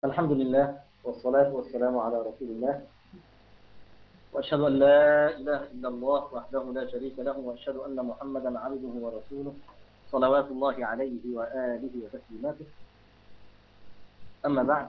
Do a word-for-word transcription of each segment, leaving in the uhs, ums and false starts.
الحمد لله والصلاة والسلام على رسول الله، وأشهد أن لا إله إلا الله وحده لا شريك له، وأشهد أن محمدا عبده ورسوله صلوات الله عليه وآله وتسليماته. أما بعد،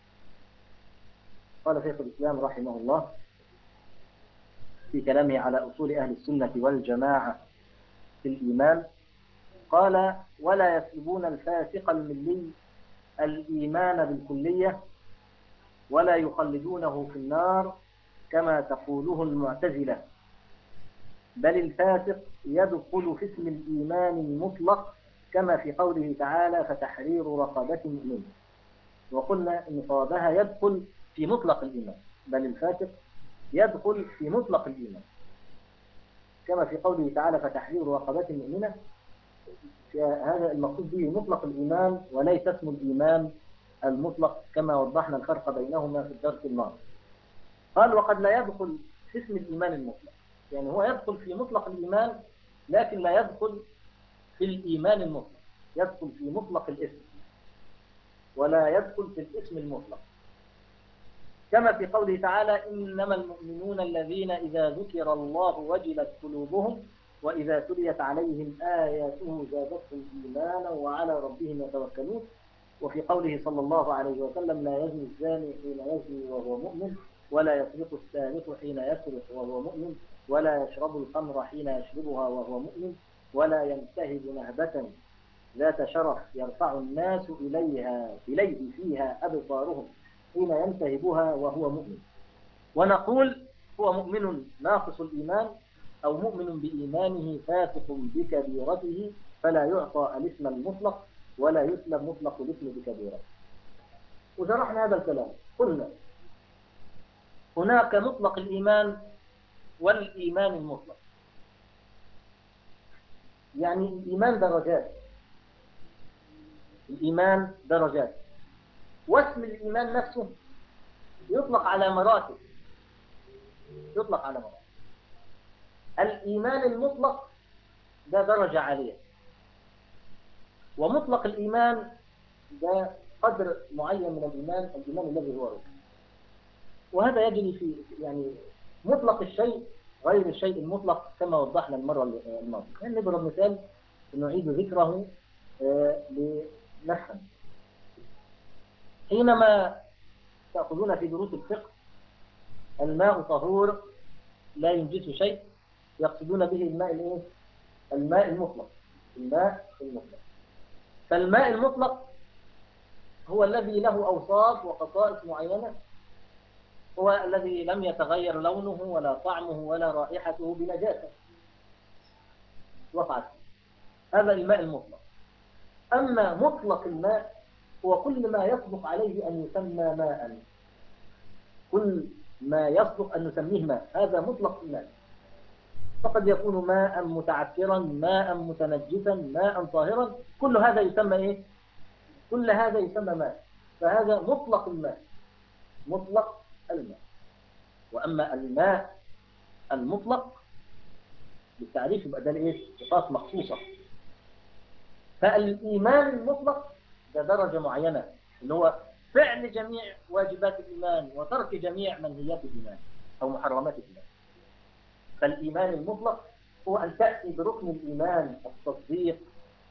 قال شيخ الإسلام رحمه الله في كلامه على أصول أهل السنة والجماعة في الإيمان، قال: ولا يسلبون الفاسق الملي الإيمان بالكلية ولا يخلدونه في النار كما تقوله المعتزلة، بل الفاسق يدخل في اسم الإيمان المطلق كما في قوله تعالى: فتحرير رقبة مؤمنة. وقلنا إن صوابها يدخل في مطلق الإيمان، بل الفاسق يدخل في مطلق الإيمان كما في قوله تعالى: فتحرير رقبة مؤمنة. هذا المقصود به مطلق الإيمان وليس اسم الإيمان المطلق كما وضحنا الفرق بينهما في الدرس الماضي. قال: وقد لا يدخل في اسم الإيمان المطلق، يعني هو يدخل في مطلق الإيمان لكن لا يدخل في الإيمان المطلق، يدخل في مطلق الاسم ولا يدخل في الاسم المطلق كما في قوله تعالى: إنما المؤمنون الذين إذا ذكر الله وجلت قلوبهم وإذا تليت عليهم آياته زادتهم إيمانا وعلى ربهم يتوكلون. وفي قوله صلى الله عليه وسلم: لا يزني الزاني حين يزني وهو مؤمن، ولا يسرق السارق حين يسرق وهو مؤمن، ولا يشرب الخمر حين يشربها وهو مؤمن، ولا ينتهب نهبة ذات شرف يرفع الناس إليها إليه فيها أبصارهم حين ينتهبها وهو مؤمن. ونقول: هو مؤمن ناقص الإيمان أو مؤمن بإيمانه فاسق بكبيرته، فلا يعطى الاسم المطلق ولا يسلب مطلق الاسم بكبيرته. وشرحنا هذا الكلام، قلنا هناك مطلق الإيمان والإيمان المطلق، يعني الإيمان درجات، الإيمان درجات، واسم الإيمان نفسه يطلق على مراتب، يطلق على مراتب. الإيمان المطلق ده درجة عالية، ومطلق الإيمان ده قدر معين من الإيمان، الإيمان الذي هو ركن. وهذا يجري في يعني مطلق الشيء غير الشيء المطلق كما وضحنا المرة الماضية. يعني نضرب مثال نعيد ذكره لنفهم. حينما تأخذون في دروس الفقه الماء طهور لا ينجس شيء، يقصدون به الماء الايه؟ الماء المطلق، الماء المطلق. فالماء المطلق هو الذي له أوصاف وخصائص معينة، هو الذي لم يتغير لونه ولا طعمه ولا رائحته بنجاسة وقعت، هذا الماء المطلق. أما مطلق الماء هو كل ما يصدق عليه أن يسمى ماء، كل ما يصدق أن نسميه ماء، هذا مطلق الماء. فقد يكون ماء متعكرا، ماء متنجسا، ماء طاهرا، كل هذا يسمى إيه؟ كل هذا يسمى ماء. فهذا مطلق الماء، مطلق الماء. وأما الماء المطلق بالتعريف يبقى ده الايه؟ صفات مخصوصة. فالإيمان المطلق ده درجة معينة، اللي هو فعل جميع واجبات الإيمان وترك جميع منهيات الإيمان أو محرمات الإيمان. فالإيمان المطلق هو أن تأتي بركن الإيمان: التصديق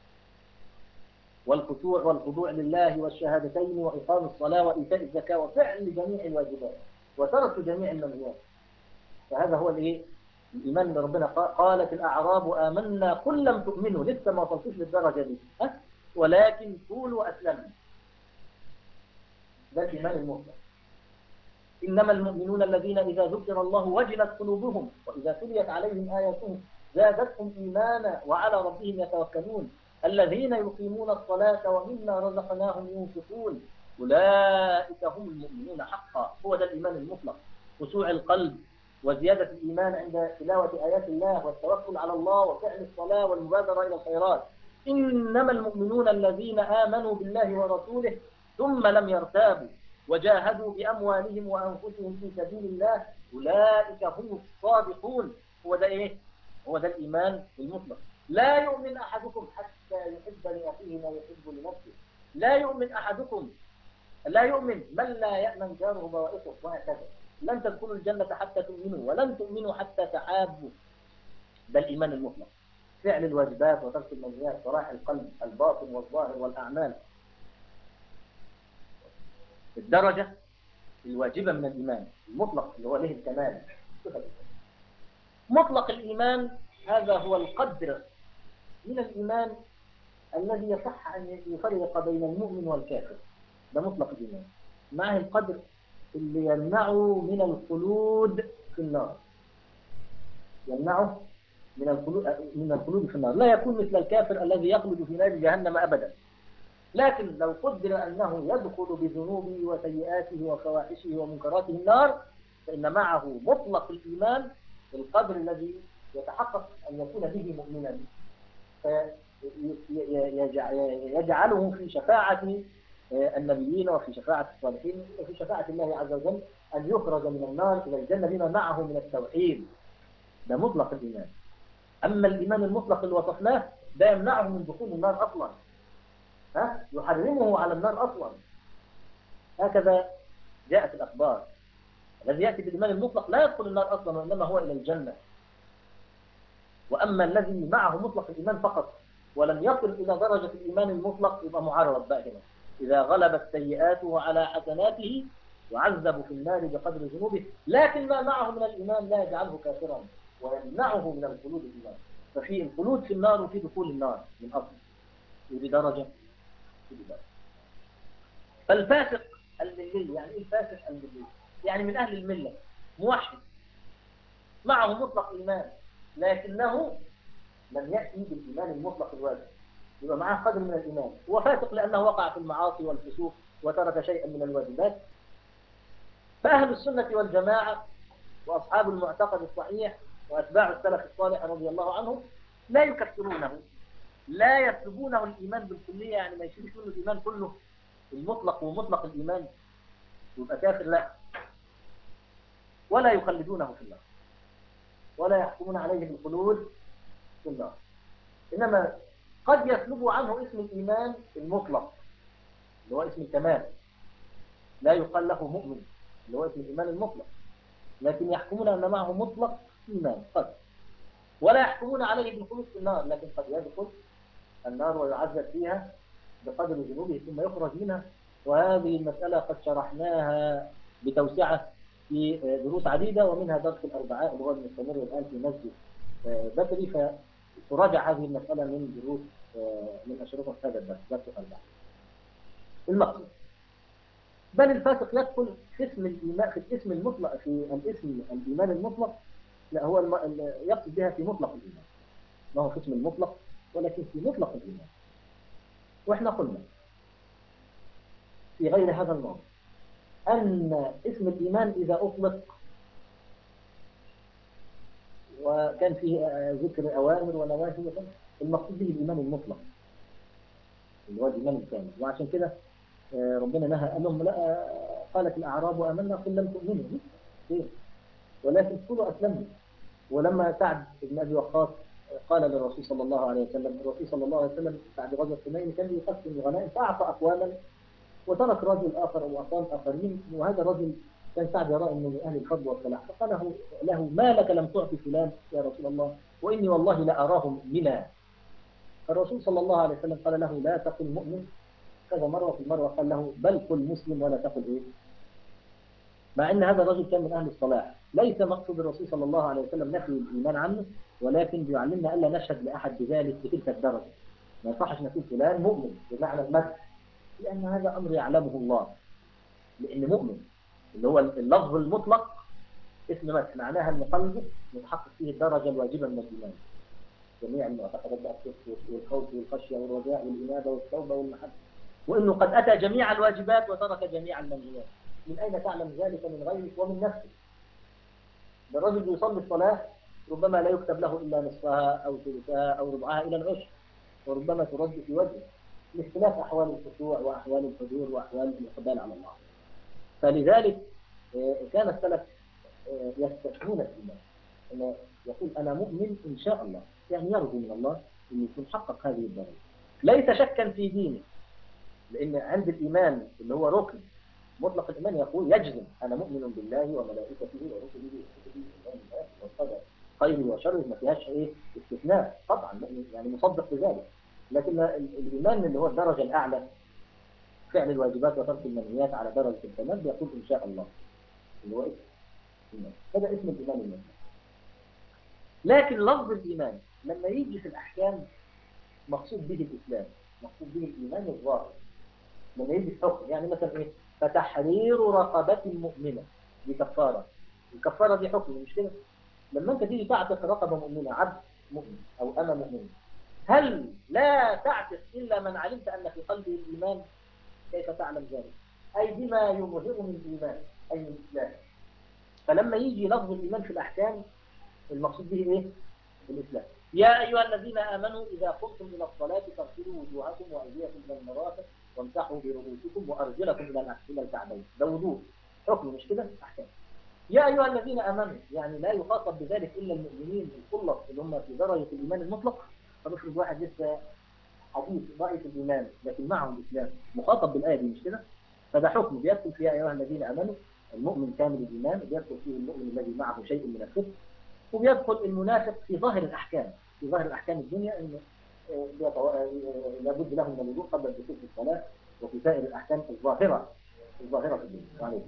والخشوع والخضوع لله والشهادتين وإقام الصلاة وإيتاء الزكاة وفعل جميع الواجبات وترك جميع المنهيات. فهذا هو الايه؟ الإيمان اللي ربنا قالت الأعراب آمنا قل لم تؤمنوا، لسه ما وصلتوش للدرجة دي، ها؟ ولكن قولوا أسلمنا. ده الإيمان المطلق. إنما المؤمنون الذين إذا ذكر الله وجلت قلوبهم وإذا تليت عليهم آياته زادتهم إيمانا وعلى ربهم يتوكلون الذين يقيمون الصلاة ومما رزقناهم ينفقون أولئك هم المؤمنون حقا. هو ده الإيمان المطلق، خشوع القلب وزيادة الإيمان عند تلاوة آيات الله والتوكل على الله وفعل الصلاة والمبادرة إلى الخيرات. إنما المؤمنون الذين آمنوا بالله ورسوله ثم لم يرتابوا وجاهدوا بأموالهم وأنفسهم في سبيل الله أولئك هم الصادقون. هو ده إيه؟ هو ده الإيمان المطلق. لا يؤمن أحدكم حتى يحب لأخيه ما يحب لنفسه، لا يؤمن أحدكم لا يؤمن من لا يأمن جاره بوائقه، وهكذا. لن تدخلوا الجنة حتى تؤمنوا، ولن تؤمنوا حتى تحابوا. ده الإيمان المطلق، فعل الواجبات وترك المنهيات، صلاح القلب الباطن والظاهر والأعمال. الدرجة الواجبة من الإيمان المطلق اللي هو له الكمال. مطلق الإيمان هذا هو القدر من الإيمان الذي يصح أن يفرق بين المؤمن والكافر. ده مطلق الإيمان، معه القدر اللي يمنعه من الخلود في النار، يمنعه من الخلود من الخلود في النار. لا يكون مثل الكافر الذي يخلد في نار جهنم أبدا، لكن لو قدر أنه يدخل بذنوبه وسيئاته وفواحشه ومنكراته النار، فإن معه مطلق الإيمان القدر الذي يتحقق أن يكون به مؤمنا، فيجعله في شفاعة النبيين وفي شفاعة الصالحين وفي شفاعة الله عز وجل أن يخرج من النار إلى الجنة بما معه من التوحيد. ده مطلق الإيمان. أما الإيمان المطلق اللي وصفناه ده يمنعه من دخول النار أصلا، ها؟ يحرمه على النار أصلا. هكذا جاءت الأخبار. الذي يأتي بالإيمان المطلق لا يدخل النار أصلا، وإنما هو إلى الجنة. وأما الذي معه مطلق الإيمان فقط ولم يصل إلى درجة الإيمان المطلق يبقى معرض بقى هنا. إذا غلبت سيئاته على حسناته يعذب في النار بقدر ذنوبه، لكن ما معه من الإيمان لا يجعله كافرا ويمنعه من الخلود في النار. ففي الخلود في النار وفي دخول النار من أصل، ودي درجة ودي درجة. فالفاسق الملي، يعني إيه الفاسق الملي؟ يعني من أهل الملة، موحد معه مطلق إيمان لكنه لم يأتي بالإيمان المطلق الواجب، يبقى معاه قدر من الإيمان. هو فاسق لأنه وقع في المعاصي والفسوق وترك شيئا من الواجبات. فأهل السنة والجماعة وأصحاب المعتقد الصحيح وأتباع السلف الصالح رضي الله عنهم لا يكفرونه، لا يسلبونه الإيمان بالكلية، يعني ما يشيلش منه الإيمان كله المطلق ومطلق الإيمان يبقى كافر، لا. ولا يخلدونه في النار ولا يحكمون عليه بالخلود في النار، إنما قد يسلبوا عنه اسم الإيمان المطلق اللي هو اسم الكمال، لا يقال له مؤمن اللي هو اسم الإيمان المطلق، لكن يحكمون أن معه مطلق إيمان قد، ولا يحكمون عليه بالخلود في النار، لكن قد يدخل النار ويعذب فيها بقدر ذنوبه ثم يخرج منها. وهذه المسألة قد شرحناها بتوسعة في دروس عديدة، ومنها درس الأربعاء اللي هو المستمر الآن في مسجد بدري، فتراجع هذه المسألة من دروس من أشرطة هذا الدرس، درس الأربعاء. المقصود بل الفاسق يدخل في اسم الإيمان، في الاسم المطلق، في الاسم الإيمان المطلق، لا هو الم... يقصد بها في مطلق الإيمان، ما هو في اسم المطلق ولكن في مطلق الإيمان. وإحنا قلنا في غير هذا الموضوع أن اسم الإيمان إذا أطلق وكان فيه ذكر أوامر ونواهي، المقصود به الإيمان المطلق اللي هو الإيمان الكامل. وعشان كده ربنا نهى أنهم لا قالت الأعراب آمنا قل لم تؤمنوا ولكن قولوا أسلمنا. ولما سعد بن أبي وقاص قال للرسول صلى الله عليه وسلم، الرسول صلى الله عليه وسلم بعد غزوة حنين كان يقسم الغنائم فأعطى أقواما وترك رجل آخر وأقوام آخرين، وهذا الرجل كان سعد يرى أنه من أهل الفضل والصلاح، فقال له, له ما لك لم تعطي فلان يا رسول الله وإني والله لأراه مؤمنا. الرسول صلى الله عليه وسلم قال له لا تقل مؤمن كذا مرة، في المرة قال له بل قل مسلم ولا تقل إيه، مع أن هذا الرجل كان من أهل الصلاح. ليس مقصود الرسول صلى الله عليه وسلم نفي الإيمان عنه، ولكن بيعلمنا ألا نشهد لأحد بذلك بتلك الدرجة. ما يصحش نقول فلان مؤمن بمعنى المدح، لأن هذا أمر يعلمه الله، لأن مؤمن اللي هو اللفظ المطلق اسم مدح، معناها أن قلبه يتحقق فيه الدرجة الواجبة من الإيمان، جميع المعتقدات والخوف والخشية والرجاء والإنابة والتوبة والمحبة، وإنه قد أتى جميع الواجبات وترك جميع المنهيات. من أين تعلم ذلك؟ من غيرك ومن نفسك. ده الرجل يصلي الصلاة ربما لا يكتب له إلا نصفها أو ثلثها أو ربعها إلى العشر، وربما ترد في وجهه لاختلاف أحوال الخشوع وأحوال الحضور وأحوال الإقبال على الله. فلذلك كان السلف يستثنون الإيمان، أنه يقول أنا مؤمن إن شاء الله، يعني يرجو من الله أن يكون حقق هذه الدرجة، ليس شكا في دينه، لأن عند الإيمان اللي هو ركن مطلق الإيمان يقول يجزم أنا مؤمن بالله وملائكته ورسله وكتبه واليوم الآخر والقدر خيره وشره، ما فيهاش إيه استثناء طبعا، مؤمن يعني مصدق بذلك. لكن الإيمان اللي هو الدرجة الأعلى، فعل الواجبات وترك المنهيات على درجة الكمال، بيقول إن شاء الله، اللي هو اسم الإيمان. هذا اسم الإيمان المطلق. لكن لفظ الإيمان لما يجي في الأحكام مقصود به الإسلام، مقصود به الإيمان الظاهر. لما يجي الحكم يعني مثلا إيه؟ فتحرير رقبة مؤمنة، دي كفارة. الكفارة دي حكم، مش كده؟ لما أنت تيجي تعتق رقبة مؤمنة، عبد مؤمن أو أنا مؤمن، هل لا تعتق إلا من علمت أن في قلبه الإيمان؟ كيف تعلم ذلك؟ أي بما يظهر من الإيمان، أي من الإسلام. فلما يجي لفظ الإيمان في الأحكام المقصود به إيه؟ الإسلام. يا أيها الذين آمنوا إذا قمتم إلى الصلاة فاغسلوا وجوهكم وأيديكم إلى المرافق وامسحوا برؤوسكم وأرجلكم إلى الكعبين. ده وضوء، حكم، مش كده؟ أحكام. يا أيها الذين آمنوا يعني لا يخاطب بذلك إلا المؤمنين الخلص اللي هم في درجة الإيمان المطلق. فنفرض واحد لسه حديث ضعيف الإيمان لكن معه الإسلام، مخاطب بالآية دي، مش كده؟ فده حكم بيدخل فيها أيها الذين آمنوا، المؤمن كامل الإيمان، وبيدخل فيه المؤمن الذي معه شيء من الكفر، وبيدخل المنافق في ظاهر الأحكام، في ظاهر الأحكام الدنيا، إنه لابد له من الوضوء قبل الدخول في الصلاة، وفي سائر الأحكام الظاهرة الظاهرة في الدنيا.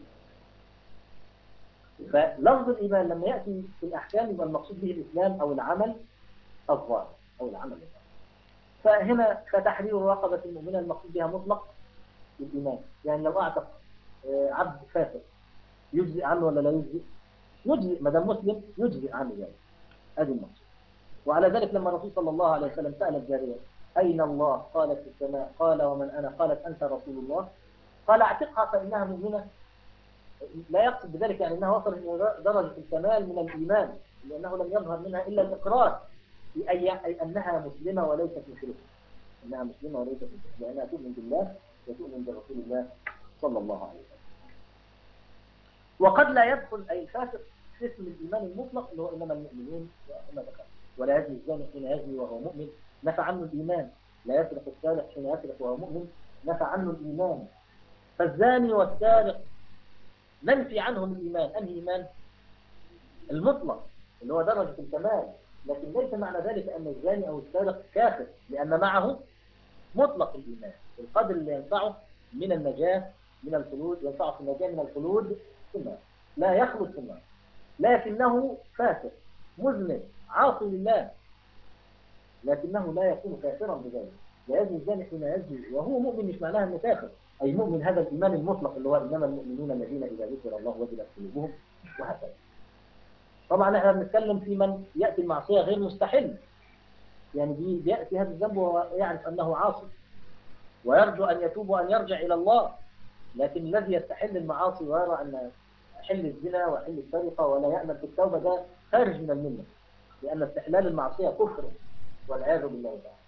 فلفظ الإيمان لما يأتي في الأحكام يبقى المقصود به الإسلام أو العمل الظاهر أو العمل الظاهر. فهنا فتحرير رقبة المؤمنة المقصود بها مطلق الإيمان. يعني لو أعتق عبد فاسق يجزئ عنه ولا لا يجزئ؟ يجزئ، ما دام مسلم يجزئ عنه ذلك. هذه المقصود. وعلى ذلك لما الرسول صلى الله عليه وسلم سأل الجارية أين الله؟ قالت في السماء. قال ومن أنا؟ قالت أنت رسول الله. قال اعتقها فإنها مؤمنة. لا يقصد بذلك يعني أنها وصلت إلى درجة الكمال من الإيمان، لأنه لم يظهر منها إلا الإقرار أي أنها مسلمة وليست مشركة، أنها مسلمة وليست مشركة، لأنها تؤمن بالله وتؤمن برسول الله صلى الله عليه وسلم. وقد لا يدخل أي الفاسق في اسم الإيمان المطلق اللي هو إنما المؤمنون وما ذكر. ولا يزني الزاني حين يزني وهو مؤمن، نفى عنه الإيمان. لا يسرق السارق حين يسرق وهو مؤمن، نفى عنه الإيمان. فالزاني والسارق ننفي عنهم الإيمان. أنهي إيمان؟ المطلق اللي هو درجة الكمال. لكن ليس معنى ذلك أن الزاني أو السارق كافر، لأن معه مطلق الإيمان، القدر اللي ينفعه من النجاة من الخلود، ينفعه في النجاة من الخلود في النار، لا يخلد في النار، لكنه فاسق مذنب عاصي لله، لكنه لا يكون كافرا بذلك. لا يزني الزاني حين يزني وهو مؤمن، مش معناها انه كافر، اي مؤمن هذا الايمان المطلق اللي هو انما المؤمنون الذين اذا ذكر الله وجلت قلوبهم، وهكذا. طبعا احنا بنتكلم في من ياتي المعصيه غير مستحل، يعني دي بياتي هذا الذنب ويعرف انه عاصي ويرجو ان يتوب وان يرجع الى الله. لكن الذي يستحل المعاصي ويرى ان حل الزنا وحل السرقه ولا يامل في التوبه، ده خارج من المله، لان استحلال المعصيه كفر والعياذ بالله تعالى.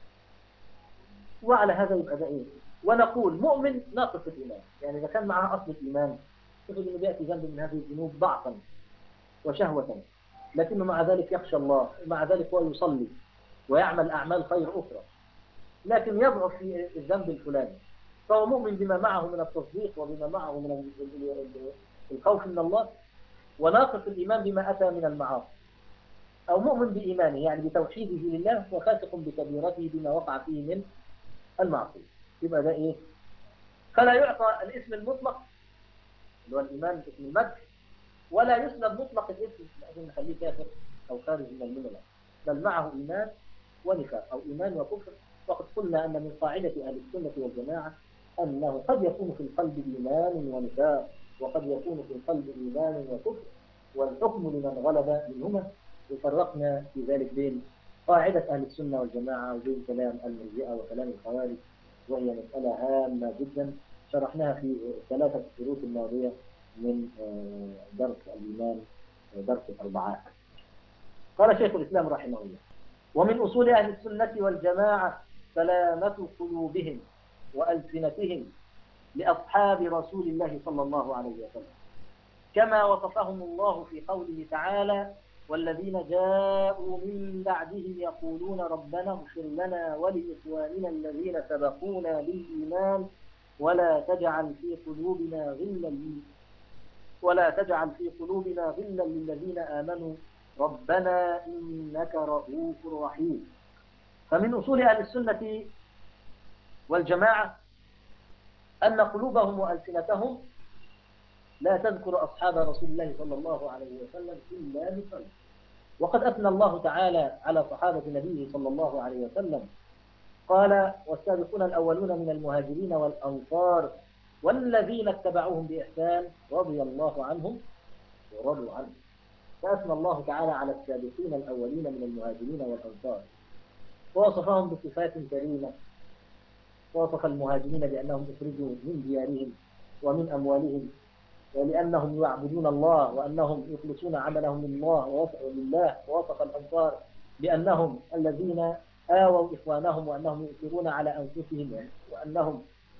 وعلى هذا يبقى ده ايه؟ ونقول مؤمن ناقص الايمان، يعني اذا كان معه اصل الايمان تجد انه بياتي ذنب من هذه الذنوب ضعفا وشهوه، لكنه مع ذلك يخشى الله، ومع ذلك هو يصلي ويعمل اعمال خير اخرى، لكن يضعف في الذنب الفلاني، فهو مؤمن بما معه من التصديق وبما معه من الخوف من الله، وناقص الايمان بما اتى من المعاصي. او مؤمن بايمانه يعني بتوحيده لله وفاسق بكبيرته بما وقع فيه من المعصية. يبقى ده ايه؟ فلا يعطى الاسم المطلق اللي هو الايمان اسم المدح، ولا يسلب مطلق الاسم لازم نخليه كافر او خارج من المله، بل معه ايمان ونفاق او ايمان وكفر. وقد قلنا ان من قاعده اهل السنه والجماعه انه قد يكون في القلب ايمان ونفاق، وقد يكون في القلب ايمان وكفر، والحكم لمن غلب منهما. وفرقنا في ذلك بين قاعده اهل السنه والجماعه وبين كلام المرجئه وكلام الخوارج، وهي مساله هامه جدا شرحناها في ثلاثه الشروط الماضيه من درس الإيمان، درس الأربعات. قال شيخ الإسلام رحمه الله: ومن أصول أهل السنة والجماعة سلامة قلوبهم وألسنتهم لأصحاب رسول الله صلى الله عليه وسلم، كما وصفهم الله في قوله تعالى: والذين جاءوا من بعدهم يقولون ربنا اغفر لنا ولإخواننا الذين سبقونا بالإيمان ولا تجعل في قلوبنا غلا لل- ولا تجعل في قلوبنا غلا للذين آمنوا ربنا إنك رؤوف رحيم. فمن أصول أهل السنة والجماعة أن قلوبهم وألسنتهم لا تذكر أصحاب رسول الله صلى الله عليه وسلم إلا بخير. وقد أثنى الله تعالى على صحابة نبيه صلى الله عليه وسلم، قال والسابقون الأولون من المهاجرين والأنصار والذين اتبعوهم بإحسان رضي الله عنهم ورضوا عنه. فأثنى الله تعالى على السابقين الأولين من المهاجرين والأنصار ووصفهم بصفات كريمة. ووصف المهاجرين بأنهم أخرجوا من ديارهم ومن أموالهم ولأنهم يعبدون الله وأنهم يخلصون عملهم لله لله. ووصف الأنصار بأنهم الذين آووا إخوانهم وأنهم يؤثرون على أنفسهم وأنهم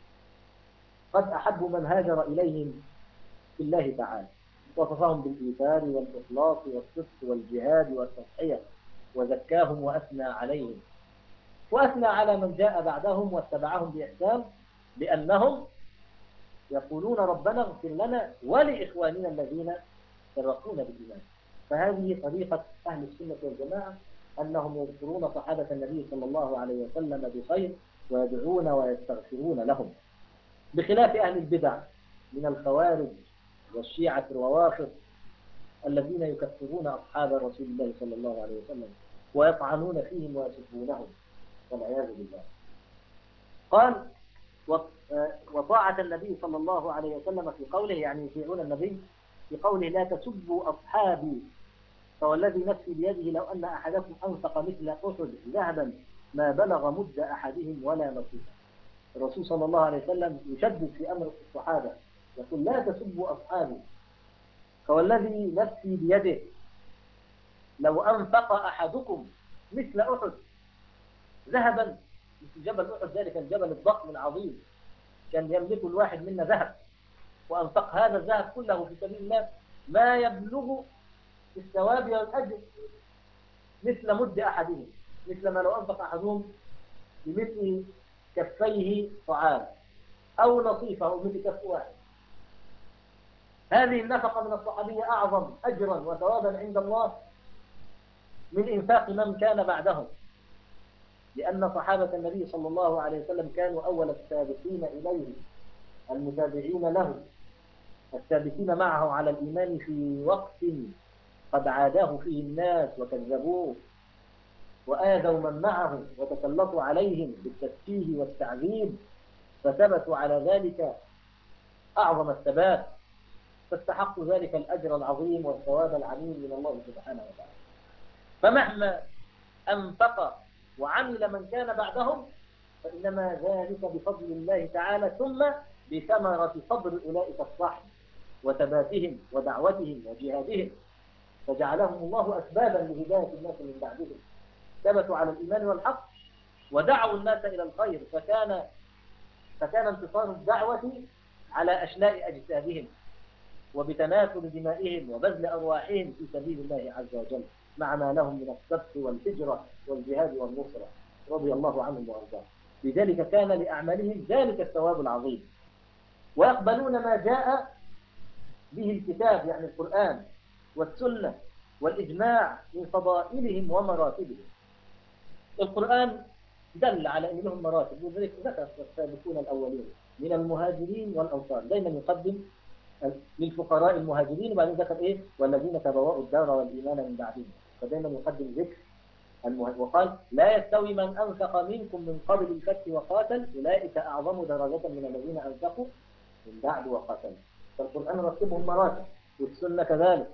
قد أحبوا من هاجر إليهم في الله تعالى. وصفهم بالإيثار والإخلاص والصدق والجهاد والتضحية وزكاهم وأثنى عليهم. وأثنى على من جاء بعدهم واتبعهم بإحسان بأنهم يقولون ربنا اغفر لنا ولإخواننا الذين سبقونا بالإيمان. فهذه طريقة أهل السنة والجماعة، أنهم يذكرون صحابة النبي صلى الله عليه وسلم بخير ويدعون ويستغفرون لهم، بخلاف أهل البدع من الخوارج والشيعة الروافض الذين يكفرون أصحاب رسول الله صلى الله عليه وسلم ويطعنون فيهم ويسبونهم والعياذ بالله. قال وطاعة النبي صلى الله عليه وسلم في قوله، يعني يطيعون النبي في قوله لا تسبوا أصحابي فوالذي نفسي بيده لو أن أحدكم أنفق مثل أحد ذهبا ما بلغ مد أحدهم ولا نصيفه. الرسول صلى الله عليه وسلم يشدد في أمر الصحابة، يقول لا تسبوا أصحابي فوالذي نفسي بيده لو أنفق أحدكم مثل أحد ذهبا، مثل جبل أحد ذلك الجبل الضخم العظيم كان يملك الواحد منا ذهب، وأنفق هذا الذهب كله في سبيل الله ما يبلغ في الثواب والأجر مثل مد أحدهم، مثل ما لو أنفق أحدهم بمثل كفيه طعام أو نصيفه أو مثل كف واحد. هذه النفقة من الصحابية أعظم أجرا وثوابا عند الله من إنفاق من كان بعدهم، لأن صحابة النبي صلى الله عليه وسلم كانوا أول السابقين إليه المتابعين له، السابقين معه على الإيمان في وقت قد عاداه فيه الناس وكذبوه وآذوا من معه وتسلطوا عليهم بالتسفيه والتعذيب، فثبتوا على ذلك أعظم الثبات، فاستحقوا ذلك الأجر العظيم والثواب العظيم من الله سبحانه وتعالى. فمهما أنفق وعمل من كان بعدهم فإنما ذلك بفضل الله تعالى ثم بثمرة صبر أولئك الصحب وثباتهم ودعوتهم وجهادهم، فجعلهم الله أسبابا لهداية الناس من بعدهم، ثبتوا على الإيمان والحق ودعوا الناس إلى الخير، فكان فكان انتصار الدعوة على أشلاء أجسادهم وبتناثر دمائهم وبذل أرواحهم في سبيل الله عز وجل، مع ما لهم من السبق والهجرة والجهاد والنصرة رضي الله عنهم وأرضاهم. لذلك كان لأعمالهم ذلك الثواب العظيم، ويقبلون ما جاء به الكتاب يعني القرآن والسنة والإجماع من فضائلهم ومراتبهم. القرآن دل على أن لهم مراتب، وذلك ذكر السابقون الأولين من المهاجرين والأنصار، دائما يقدم للفقراء المهاجرين وبعدين ذكر إيه والذين تبوأوا الدار والإيمان من بعدهم، فدائما يقدم ذكر المهاجرين. وقال لا يستوي من أنفق منكم من قبل الفتح وقاتل أولئك أعظم درجة من الذين أنفقوا من بعد وقاتلوا. فالقرآن رتبهم مراتب والسنة كذلك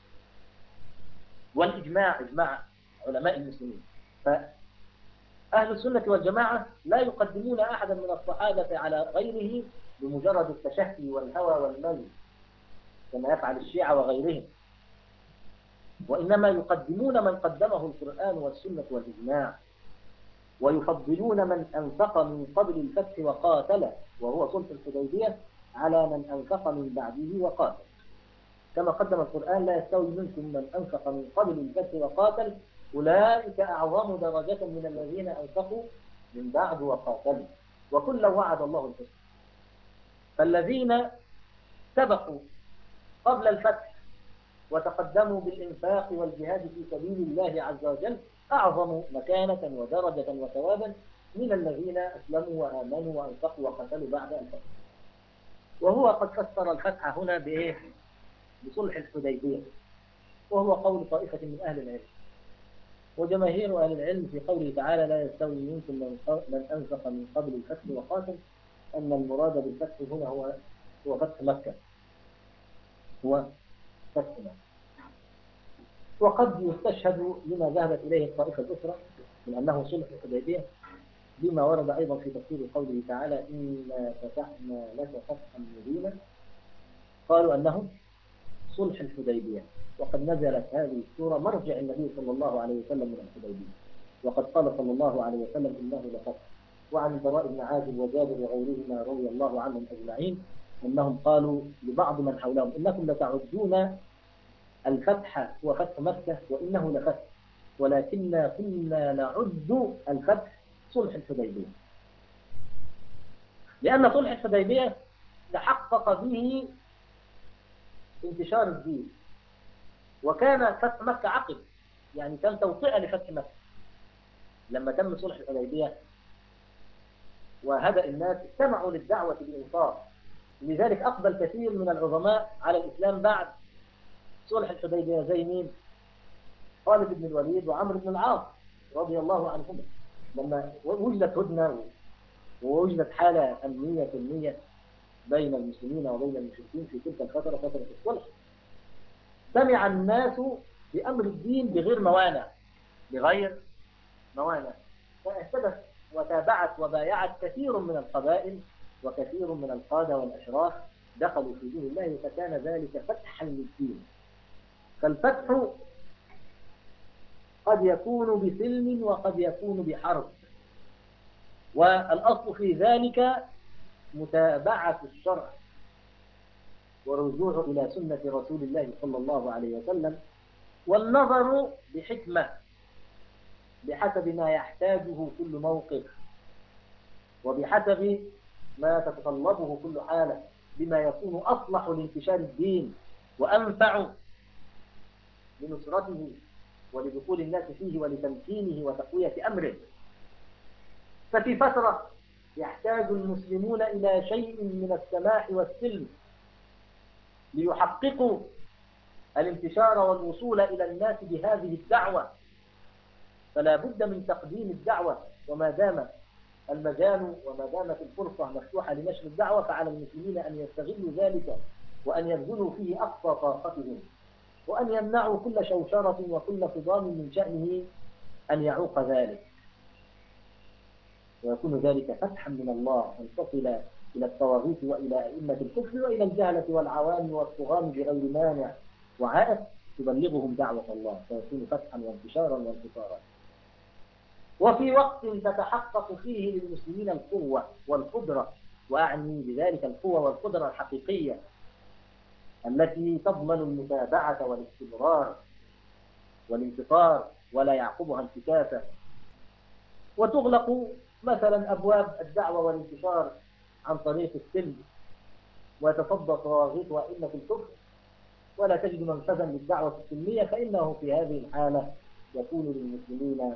والإجماع إجماع علماء المسلمين. فأهل السنة والجماعة لا يقدمون أحدا من الصحابة على غيره بمجرد التشهي والهوى والميل كما يفعل الشيعة وغيرهم، وإنما يقدمون من قدمه القرآن والسنة والإجماع، ويفضلون من أنفق من قبل الفتح وقاتل وهو صلح الحديبية على من أنفق من بعده وقاتل، كما قدم القرآن لا يستوي منكم من أنفق من قبل الفتح وقاتل أولئك أعظم درجة من الذين أنفقوا من بعد وقاتلوا وكلا وعد الله الحسنى. فالذين سبقوا قبل الفتح وتقدموا بالإنفاق والجهاد في سبيل الله عز وجل أعظم مكانة ودرجة وثوابا من الذين أسلموا وآمنوا وأنفقوا وقتلوا بعد الفتح. وهو قد فسر الفتح هنا بإيه؟ بصلح الحديبية، وهو قول طائفة من أهل العلم. وجماهير أهل العلم في قوله تعالى لا يستوي منكم من أنفق من قبل الفتح وقاتل، أن المراد بالفتح هنا هو هو فتح مكة، هو فتح مكة. وقد يستشهد لما ذهبت إليه الطائفة الأخرى من أنه صلح الحديبية بما ورد أيضا في تفسير قوله تعالى إنا فتحنا لك فتحا مبينا، قالوا أنه صلح الحديبية. وقد نزلت هذه السورة مرجع النبي صلى الله عليه وسلم من الحديبية، وقد قال صلى الله عليه وسلم إنه لفتح. وعن البراء بن عازب وجابر وغيرهما رضي الله عنهم أجمعين أنهم قالوا لبعض من حولهم إنكم لتعدون الفتح هو فتح مكة وإنه لفتح، ولكننا كنا نعد الفتح صلح الحديبية، لأن صلح الحديبية تحقق به انتشار الدين، وكان فتح مكة عقب، يعني كان توطئة لفتح مكة. لما تم صلح الحديبية وهدأ الناس استمعوا للدعوة بالإنصاف، لذلك أقبل كثير من العظماء على الإسلام بعد صلح الحديبية، زي مين؟ خالد بن الوليد وعمرو بن العاص رضي الله عنهما، لما وجدت هدنة ووجدت حالة أمنية سلمية بين المسلمين وبين المشركين في تلك الفترة، فترة الصلح، سمع الناس بأمر الدين بغير موانع، بغير موانع، فاهتدت وتابعت وبايعت كثير من القبائل وكثير من القادة والأشراف دخلوا في دين الله، فكان ذلك فتحا للدين. فالفتح قد يكون بسلم وقد يكون بحرب، والأصل في ذلك متابعة الشرع والرجوع إلى سنة رسول الله صلى الله عليه وسلم، والنظر بحكمة بحسب ما يحتاجه كل موقف وبحسب ما تتطلبه كل حالة، بما يكون أصلح لانتشار الدين وأنفع لنصرته ولدخول الناس فيه ولتمكينه وتقوية أمره. ففي فترة يحتاج المسلمون إلى شيء من السماح والسلم ليحققوا الانتشار والوصول إلى الناس بهذه الدعوة، فلا بد من تقديم الدعوة. وما دام المجال وما دامت الفرصة مفتوحة لنشر الدعوة، فعلى المسلمين أن يستغلوا ذلك وأن يبذلوا فيه أقصى طاقتهم، وأن يمنعوا كل شوشرة وكل صدام من شأنه أن يعوق ذلك، ويكون ذلك فتحا من الله أن تصل إلى الطواغيت وإلى أئمة الكفر وإلى الجهلة والعوام والطغاة بغير مانع وعائق تبلغهم دعوة الله، فيكون فتحا وانتشارا وانتصارا. وفي وقت تتحقق فيه للمسلمين القوة والقدرة، وأعني بذلك القوة والقدرة الحقيقية التي تضمن المتابعة والاستمرار والانتصار ولا يعقبها انتكاسة، وتغلق مثلا أبواب الدعوة والانتشار عن طريق السلم، ويتصدى طواغيت وأئمة الكفر ولا تجد منفذا للدعوة السلمية، فإنه في هذه الحالة يكون للمسلمين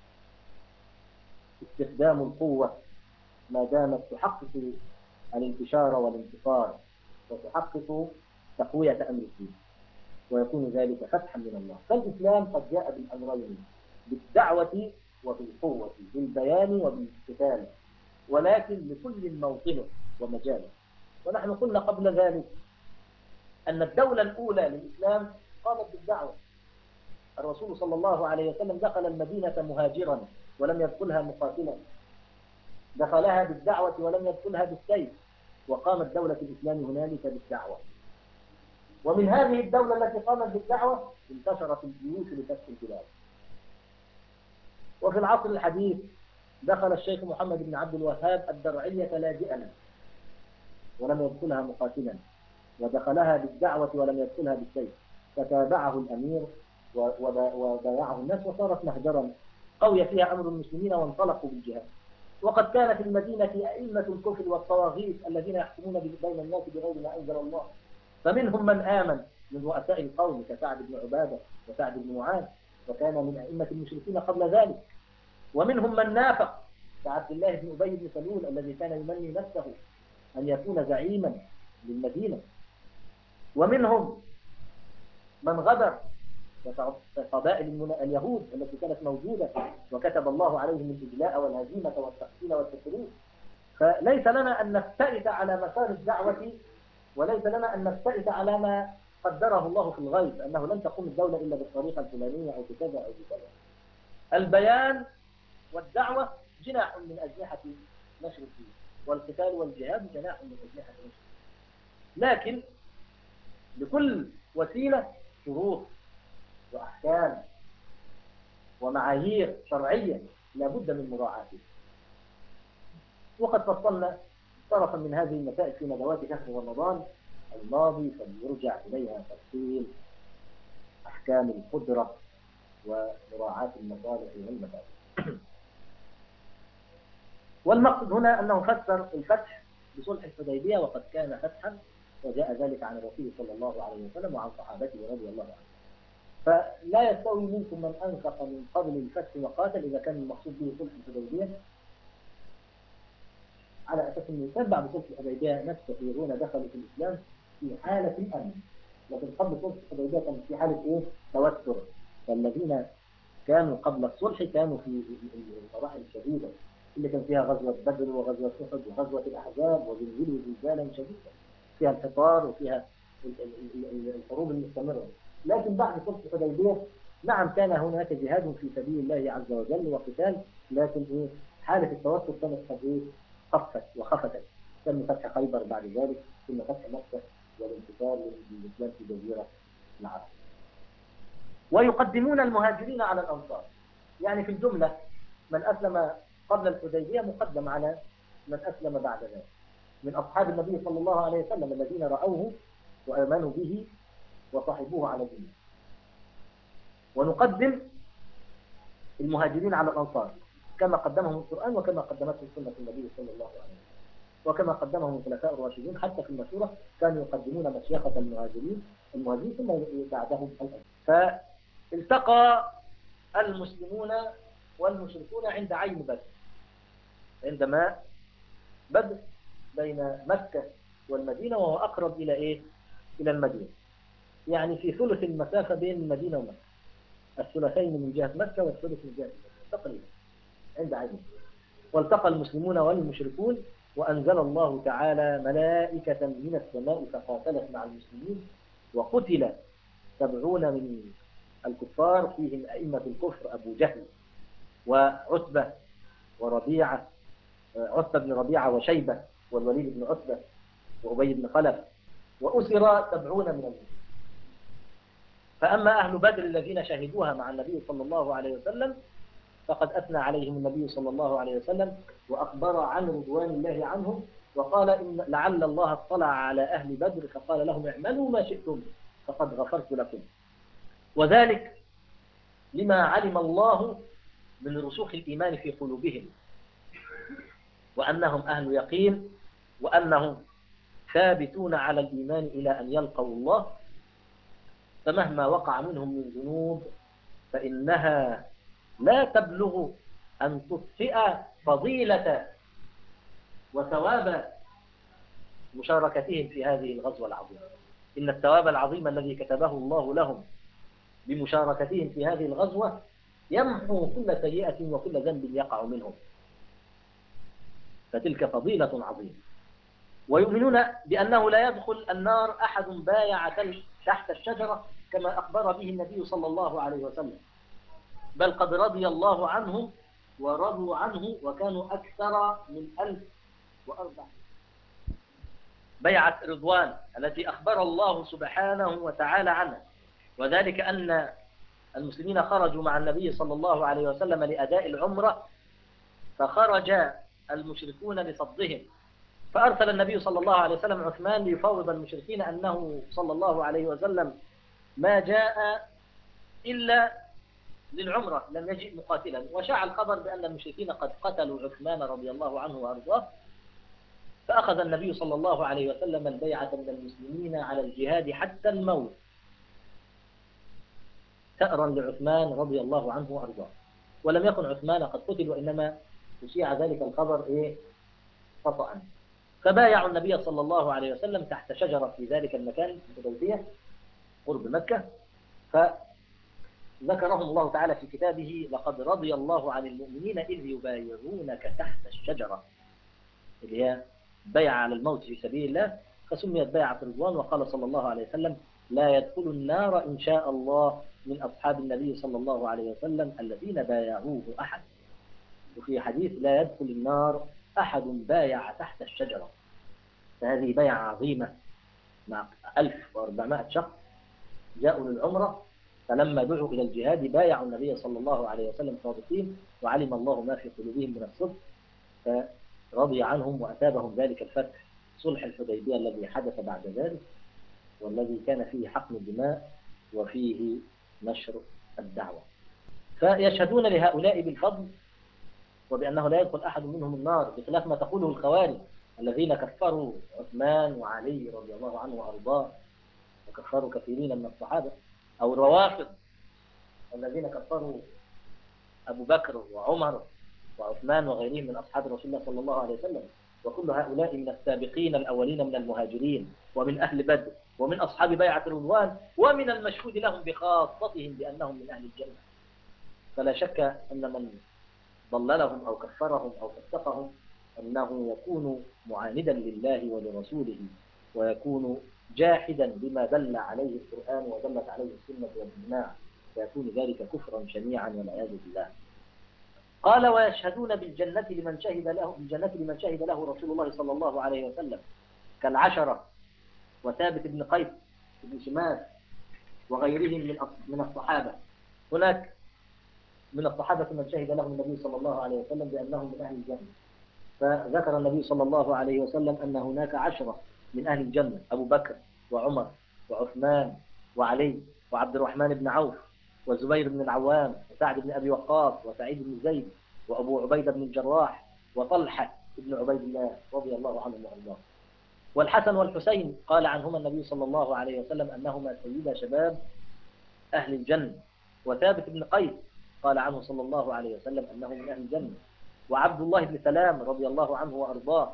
استخدام القوة ما دامت تحقق الانتشار والانتصار وتحقق تقوية أمر الدين، ويكون ذلك فتحا من الله. فالإسلام قد جاء بالأمرين، بالدعوة وبالقوة، بالبيان وبالقتال، ولكن لكل موطنه ومجاله. ونحن قلنا قبل ذلك أن الدولة الأولى للإسلام قامت بالدعوة. الرسول صلى الله عليه وسلم دخل المدينة مهاجرا ولم يدخلها مقاتلا، دخلها بالدعوة ولم يدخلها بالسيف، وقامت دولة الإسلام هنالك بالدعوة. ومن هذه الدولة التي قامت بالدعوة انتشرت الجيوش لفتح البلاد. وفي العصر الحديث دخل الشيخ محمد بن عبد الوهاب الدرعية لاجئا ولم يدخلها مقاتلا، ودخلها بالدعوة ولم يدخلها بالسيف، فتابعه الأمير وبايعه الناس، وصارت مهجرا قوي فيها أمر المسلمين وانطلقوا بالجهاد. وقد كان في المدينة أئمة الكفر والطواغيت الذين يحكمون بين الناس بغير ما أنزل الله، فمنهم من آمن من رؤساء القوم كسعد بن عبادة وسعد بن معاذ، وكان من أئمة المشركين قبل ذلك، ومنهم من نافق كعبد الله بن أبي بن سلول الذي كان يمني نفسه أن يكون زعيما للمدينة، ومنهم من غدر كقبائل اليهود التي كانت موجودة وكتب الله عليهم الإجلاء والهزيمة والتقتيل والتشريد. فليس لنا أن نفتئت على مسار الدعوة، وليس لنا أن نفتئت على ما قدره الله في الغيب أنه لن تقوم الدولة إلا بالطريقة الفلانية أو بكذا أو بكذا. البيان والدعوة جناح من أجنحة نشر الدين، والقتال والجهاد جناح من أجنحة نشر الدين، لكن لكل وسيلة شروط وأحكام ومعايير شرعية لا بد من مراعاتها. وقد فصلنا طرفا من هذه المسائل في ندوات شهر رمضان الماضي، فليرجع إليها تفصيل أحكام القدرة ومراعاة المصالح والمفاسد. والمقصد هنا أنه فسر الفتح بصلح الحديبية، وقد كان فتحا، وجاء ذلك عن الرسول صلى الله عليه وسلم وعن صحابته رضي الله عنهم. فلا يستوي منكم من أنفق من قبل الفتح وقاتل إذا كان المقصود به صلح الحديبية، على أساس أن الإنسان بعد صلح الحديبية ناس كثيرون دخلوا في الإسلام في حالة الأمن، لكن قبل صلح الحديبية كان في حالة إيه؟ توتر. فالذين كانوا قبل الصلح كانوا في المراحل الشديدة اللي كان فيها غزوة بدر وغزوة أحد وغزوة الأحزاب وزلزلوا زلزالا شديدا، فيها الحصار وفيها الحروب المستمرة. لكن بعد صلح الحديبية نعم كان هناك جهاد في سبيل الله عز وجل وقتال، لكن إيه؟ حالة التوتر كانت قد إيه؟ خفت وخفتت. تم فتح خيبر بعد ذلك، ثم فتح مكة والانتصار للإسلام في جزيرة العرب. ويقدمون المهاجرين على الأنصار، يعني في الجملة من أسلم قبل الحديبية مقدم على من أسلم بعد ذلك من أصحاب النبي صلى الله عليه وسلم الذين رأوه وآمنوا به وصحبوه على دينه. ونقدم المهاجرين على الأنصار كما قدمهم القرآن وكما قدمتهم سنة النبي صلى الله عليه وسلم، وكما قدمهم الخلفاء الراشدين. حتى في المشورة كانوا يقدمون مشيخة المهاجرين المهاجرين ثم بعدهم الأنصار. فالتقى المسلمون والمشركون عند عين بدر، عند ماء بدر بين مكة والمدينة، وهو أقرب إلى إيه؟ إلى المدينة، يعني في ثلث المسافة بين المدينة ومكة، الثلثين من جهة مكة والثلث من جهة المدينة تقريبا عند عين. والتقى المسلمون والمشركون، وأنزل الله تعالى ملائكة من السماء فقاتلت مع المسلمين، وقتل سبعون من الكفار فيهم أئمة الكفر أبو جهل وعتبة وربيعة، عتبة بن ربيعة وشيبة والوليد بن عتبة وأبي بن خلف، وأسر سبعون من المسلمين. فأما أهل بدر الذين شهدوها مع النبي صلى الله عليه وسلم فقد أثنى عليهم النبي صلى الله عليه وسلم وأخبر عن رضوان الله عنهم، وقال إن لعل الله اطلع على أهل بدر فقال لهم اعملوا ما شئتم فقد غفرت لكم، وذلك لما علم الله من رسوخ الإيمان في قلوبهم، وأنهم أهل يقين، وأنهم ثابتون على الإيمان إلى أن يلقوا الله، فمهما وقع منهم من ذنوب فإنها لا تبلغ أن تطفئ فضيلة وثواب مشاركتهم في هذه الغزوة العظيمة. إن الثواب العظيم الذي كتبه الله لهم بمشاركتهم في هذه الغزوة يمحو كل سيئة وكل ذنب يقع منهم، فتلك فضيلة عظيمة. ويؤمنون بأنه لا يدخل النار أحد بايع تحت الشجرة كما أخبر به النبي صلى الله عليه وسلم، بل قد رضي الله عنهم ورضوا عنه وكانوا أكثر من ألف وأربع. بيعة رضوان التي أخبر الله سبحانه وتعالى عنها، وذلك أن المسلمين خرجوا مع النبي صلى الله عليه وسلم لأداء العمرة، فخرج المشركون لصدهم، فأرسل النبي صلى الله عليه وسلم عثمان ليفاوض المشركين أنه صلى الله عليه وسلم ما جاء إلا للعمرة لم يجئ مقاتلا، وشاع الخبر بأن المشركين قد قتلوا عثمان رضي الله عنه وأرضاه، فأخذ النبي صلى الله عليه وسلم البيعة من المسلمين على الجهاد حتى الموت ثأرا لعثمان رضي الله عنه وأرضاه. ولم يكن عثمان قد قتل، وإنما أشيع ذلك الخبر إيه خطأ. فبايعوا النبي صلى الله عليه وسلم تحت شجرة في ذلك المكان في الحديبية قرب مكة. فذكرهم الله تعالى في كتابه: لقد رضي الله عن المؤمنين إذ يبايعونك تحت الشجرة، اللي هي بيع على الموت في سبيل الله، فسميت بيعة رضوان. وقال صلى الله عليه وسلم: لا يدخل النار إن شاء الله من أصحاب النبي صلى الله عليه وسلم الذين بايعوه أحد. وفي حديث: لا يدخل النار أحد بايع تحت الشجرة. فهذه بيعة عظيمة مع ألف وأربعمائة شخص جاءوا للعمرة، فلما دعوا إلى الجهاد بايعوا النبي صلى الله عليه وسلم صادقين، وعلم الله ما في قلوبهم من الصدق فرضي عنهم وأتابهم ذلك الفتح، صلح الحديبية الذي حدث بعد ذلك، والذي كان فيه حقن الدماء وفيه نشر الدعوة. فيشهدون لهؤلاء بالفضل وبأنه لا يدخل أحد منهم النار، بخلاف ما تقوله الخوارج الذين كفروا عثمان وعلي رضي الله عنه وأرضاه، وكفروا كثيرين من الصحابة، أو الروافض الذين كفروا أبو بكر وعمر وعثمان وغيرهم من أصحاب رسول الله صلى الله عليه وسلم. وكل هؤلاء من السابقين الأولين من المهاجرين ومن أهل بدر ومن أصحاب بيعة الرضوان، ومن المشهود لهم بخاصتهم بأنهم من أهل الجنة. فلا شك أن من ضللهم أو كفرهم أو فسقهم أنه يكون معاندا لله ولرسوله، ويكون جاحدا بما دل عليه القرآن ودلت عليه السنة والإجماع، فيكون ذلك كفرا شنيعا والعياذ بالله. قال: ويشهدون بالجنة لمن شهد له بالجنة لمن شهد له رسول الله صلى الله عليه وسلم كالعشرة وثابت بن قيس بن شماس وغيرهم من من الصحابة. هناك من الصحابة من شهد لهم النبي صلى الله عليه وسلم بأنهم من أهل الجنة، فذكر النبي صلى الله عليه وسلم أن هناك عشرة من أهل الجنة: أبو بكر وعمر وعثمان وعلي وعبد الرحمن بن عوف وزبير بن العوام وسعد بن أبي وقاص وسعيد بن زيد وأبو عبيدة بن الجراح وطلحة بن عبيد الله رضي الله عنهم وأرضاهم. والحسن والحسين قال عنهما النبي صلى الله عليه وسلم أنهما سيدا شباب أهل الجنة. وثابت بن قيس قال عنه صلى الله عليه وسلم أنه من أهل الجنة. وعبد الله بن سلام رضي الله عنه وأرضاه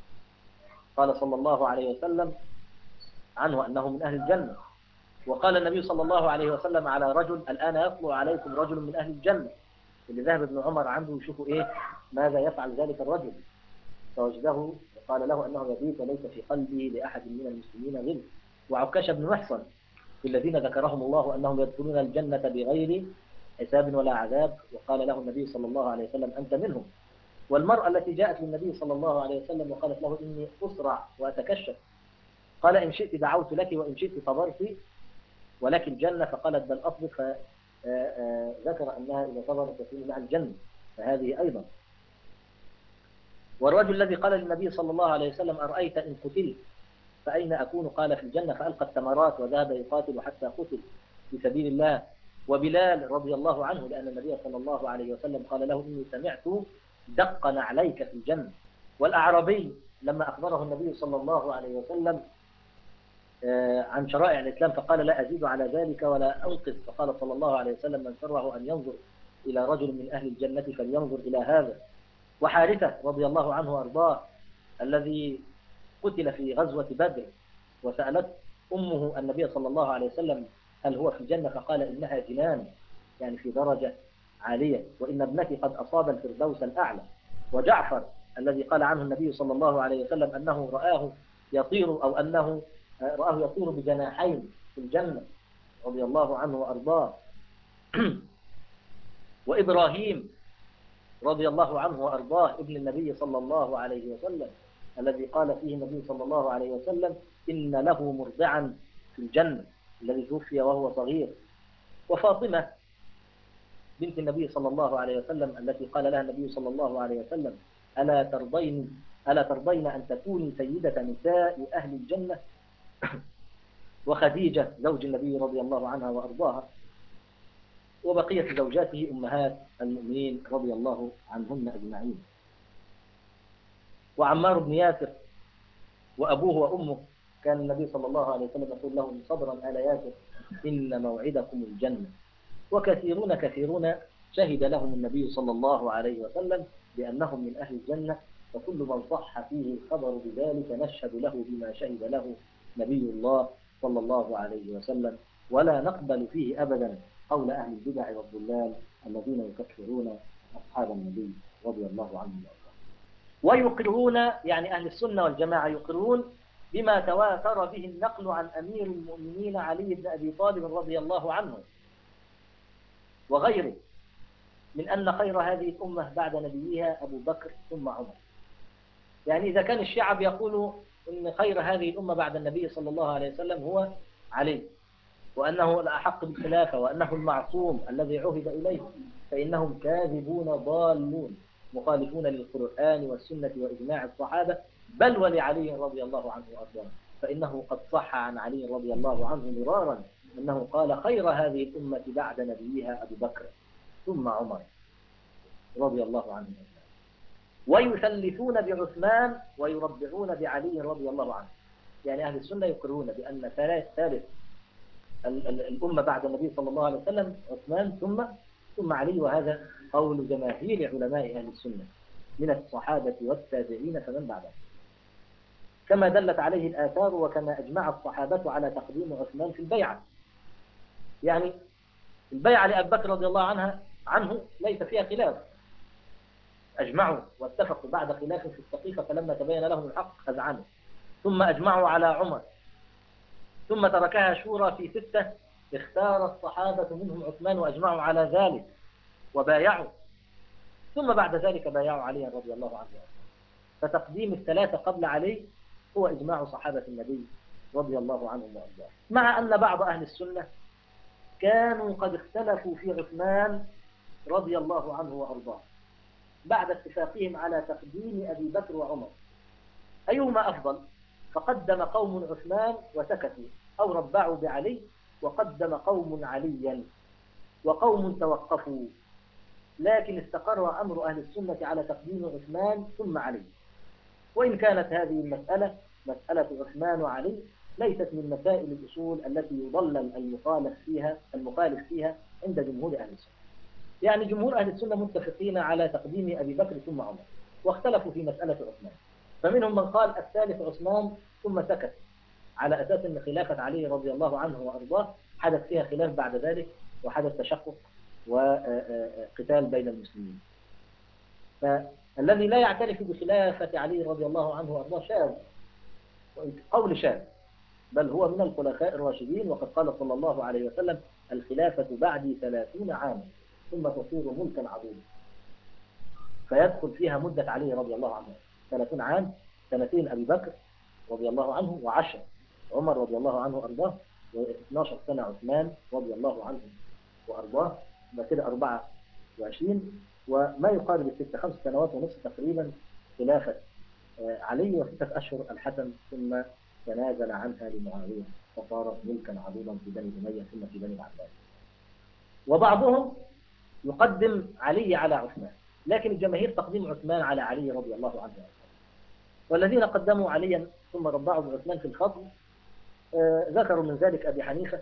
قال صلى الله عليه وسلم عنه أنه من أهل الجنة. وقال النبي صلى الله عليه وسلم على رجل: الآن يطلع عليكم رجل من أهل الجنة. اللي ذهب ابن عمر عنده يشوفوا إيه ماذا يفعل ذلك الرجل، فوجده وقال له أنه يبيت وليس في قلبه لأحد من المسلمين غل. وعكاش بن محصن الذين ذكرهم الله أنهم يدخلون الجنة بغير حساب ولا عذاب، وقال له النبي صلى الله عليه وسلم: أنت منهم. والمرأة التي جاءت للنبي صلى الله عليه وسلم وقالت له: إني أسرع وأتكشف، قال: إن شئت دعوت لك وإن شئت صبرت ولك الجنة. فقالت: بل أصبر. فذكر أنها إذا صبرت تكون مع الجنة، فهذه أيضا. والرجل الذي قال للنبي صلى الله عليه وسلم: أرأيت إن قتلت فأين أكون؟ قال: في الجنة. فألقى التمرات وذهب يقاتل حتى قتل في سبيل الله. وبلال رضي الله عنه لأن النبي صلى الله عليه وسلم قال له: إني سمعت دق نعليك في الجنة. والأعرابي لما أخبره النبي صلى الله عليه وسلم عن شرائع الإسلام فقال: لا أزيد على ذلك ولا أنقص. فقال صلى الله عليه وسلم: من سره أن ينظر إلى رجل من أهل الجنة فلينظر إلى هذا. وحارثة رضي الله عنه وأرضاه الذي قتل في غزوة بدر، وسألت أمه النبي صلى الله عليه وسلم: هل هو في الجنة؟ فقال: إنها جنان، يعني في درجة عالية، وإن ابنتي قد أصاب الفردوس الأعلى. وجعفر الذي قال عنه النبي صلى الله عليه وسلم أنه رآه يطير أو أنه رآه يطير بجناحين في الجنة رضي الله عنه وأرضاه. وإبراهيم رضي الله عنه وأرضاه ابن النبي صلى الله عليه وسلم الذي قال فيه النبي صلى الله عليه وسلم: إن له مرضعا في الجنة، الذي توفي وهو صغير. وفاطمة بنت النبي صلى الله عليه وسلم التي قال لها النبي صلى الله عليه وسلم: ألا ترضين ألا ترضين أن تكوني سيدة نساء أهل الجنة؟ وخديجة زوج النبي رضي الله عنها وأرضاها وبقية زوجاته أمهات المؤمنين رضي الله عنهن أجمعين. وعمار بن ياسر وأبوه وأمه كان النبي صلى الله عليه وسلم يقول لهم صبرا آل ياسر إن موعدكم الجنة. وكثيرون كثيرون شهد لهم النبي صلى الله عليه وسلم بأنهم من أهل الجنة، فكل من صح فيه الخبر بذلك نشهد له بما شهد له نبي الله صلى الله عليه وسلم، ولا نقبل فيه أبدا قول أهل البدع والضلال الذين يكفرون أصحاب النبي رضي الله عنهم. ويقرون يعني أهل السنة والجماعة يقرون بما تواتر به النقل عن أمير المؤمنين علي بن أبي طالب رضي الله عنه وغيره من أن خير هذه الأمة بعد نبيها أبو بكر ثم عمر. يعني إذا كان الشيعة يقولوا أن خير هذه الأمة بعد النبي صلى الله عليه وسلم هو علي، وأنه الأحق بالخلافة، وأنه المعصوم الذي عهد إليه، فإنهم كاذبون ضالون مخالفون للقرآن والسنة وإجماع الصحابة، بل ولعلي رضي الله عنه وأرضاه، فإنه قد صح عن علي رضي الله عنه مرارا أنه قال خير هذه الأمة بعد نبيها أبو بكر ثم عمر رضي الله عنه. ويثلثون بعثمان ويربعون بعلي رضي الله عنه. يعني أهل السنة يقرون بأن ثالث الأمة بعد النبي صلى الله عليه وسلم عثمان ثم ثم علي، وهذا قول جماهير علماء أهل السنة من الصحابة والتابعين فمن بعدهم، كما دلت عليه الآثار وكما أجمع الصحابة على تقديم عثمان في البيعة. يعني البيعة لأبي بكر رضي الله عنها عنه ليس فيها خلاف، أجمعوا واتفقوا بعد خلاف في السقيفة فلما تبين لهم الحق أذعنوا، ثم أجمعوا على عمر، ثم تركها شورى في ستة اختار الصحابة منهم عثمان وأجمعوا على ذلك وبايعوا، ثم بعد ذلك بايعوا علي رضي الله عنه. فتقديم الثلاثة قبل علي هو إجماع صحابة النبي رضي الله عنهم وأرضاهم، مع أن بعض أهل السنة كانوا قد اختلفوا في عثمان رضي الله عنه وأرضاه بعد اتفاقهم على تقديم أبي بكر وعمر أيهما أفضل، فقدم قوم عثمان وسكتوا، أو ربعوا بعلي وقدم قوم عليا، وقوم توقفوا، لكن استقر أمر أهل السنة على تقديم عثمان ثم علي. وإن كانت هذه المسألة مسألة عثمان وعلي ليست من مسائل الأصول التي يضلل المخالف فيها المخالف فيها عند جمهور أهل السنة. يعني جمهور أهل السنة متفقين على تقديم أبي بكر ثم عمر، واختلفوا في مسألة عثمان، فمنهم من قال الثالث عثمان ثم سكت، على أساس أن خلافة علي رضي الله عنه وأرضاه حدث فيها خلاف بعد ذلك، وحدث تشقق وقتال بين المسلمين. فالذي لا يعترف بخلافة علي رضي الله عنه وأرضاه شاذ، قول شاذ، بل هو من الخلفاء الراشدين، وقد قال صلى الله عليه وسلم الخلافة بعدي ثلاثون عاما ثم تصير ملكا عظيما، فيدخل فيها مدة علي رضي الله عنه ثلاثون عام، سنتين أبي بكر رضي الله عنه وعشر عمر رضي الله عنه وأرضاه، واثني عشر سنة عثمان رضي الله عنه وأرضاه، كده أربعة وعشرين، وما يقارب الستة خمس سنوات ونصف تقريبا خلافة علي، وستة أشهر الحسن، ثم تنازل عنها لمعاوية فصارت ملكا عظيما في بني أمية ثم في بني العباس. وبعضهم يقدم علي على عثمان، لكن الجماهير تقديم عثمان على علي رضي الله عنه. والذين قدموا عليا ثم ربعوا بعثمان في الفضل آه ذكروا من ذلك أبي حنيفة،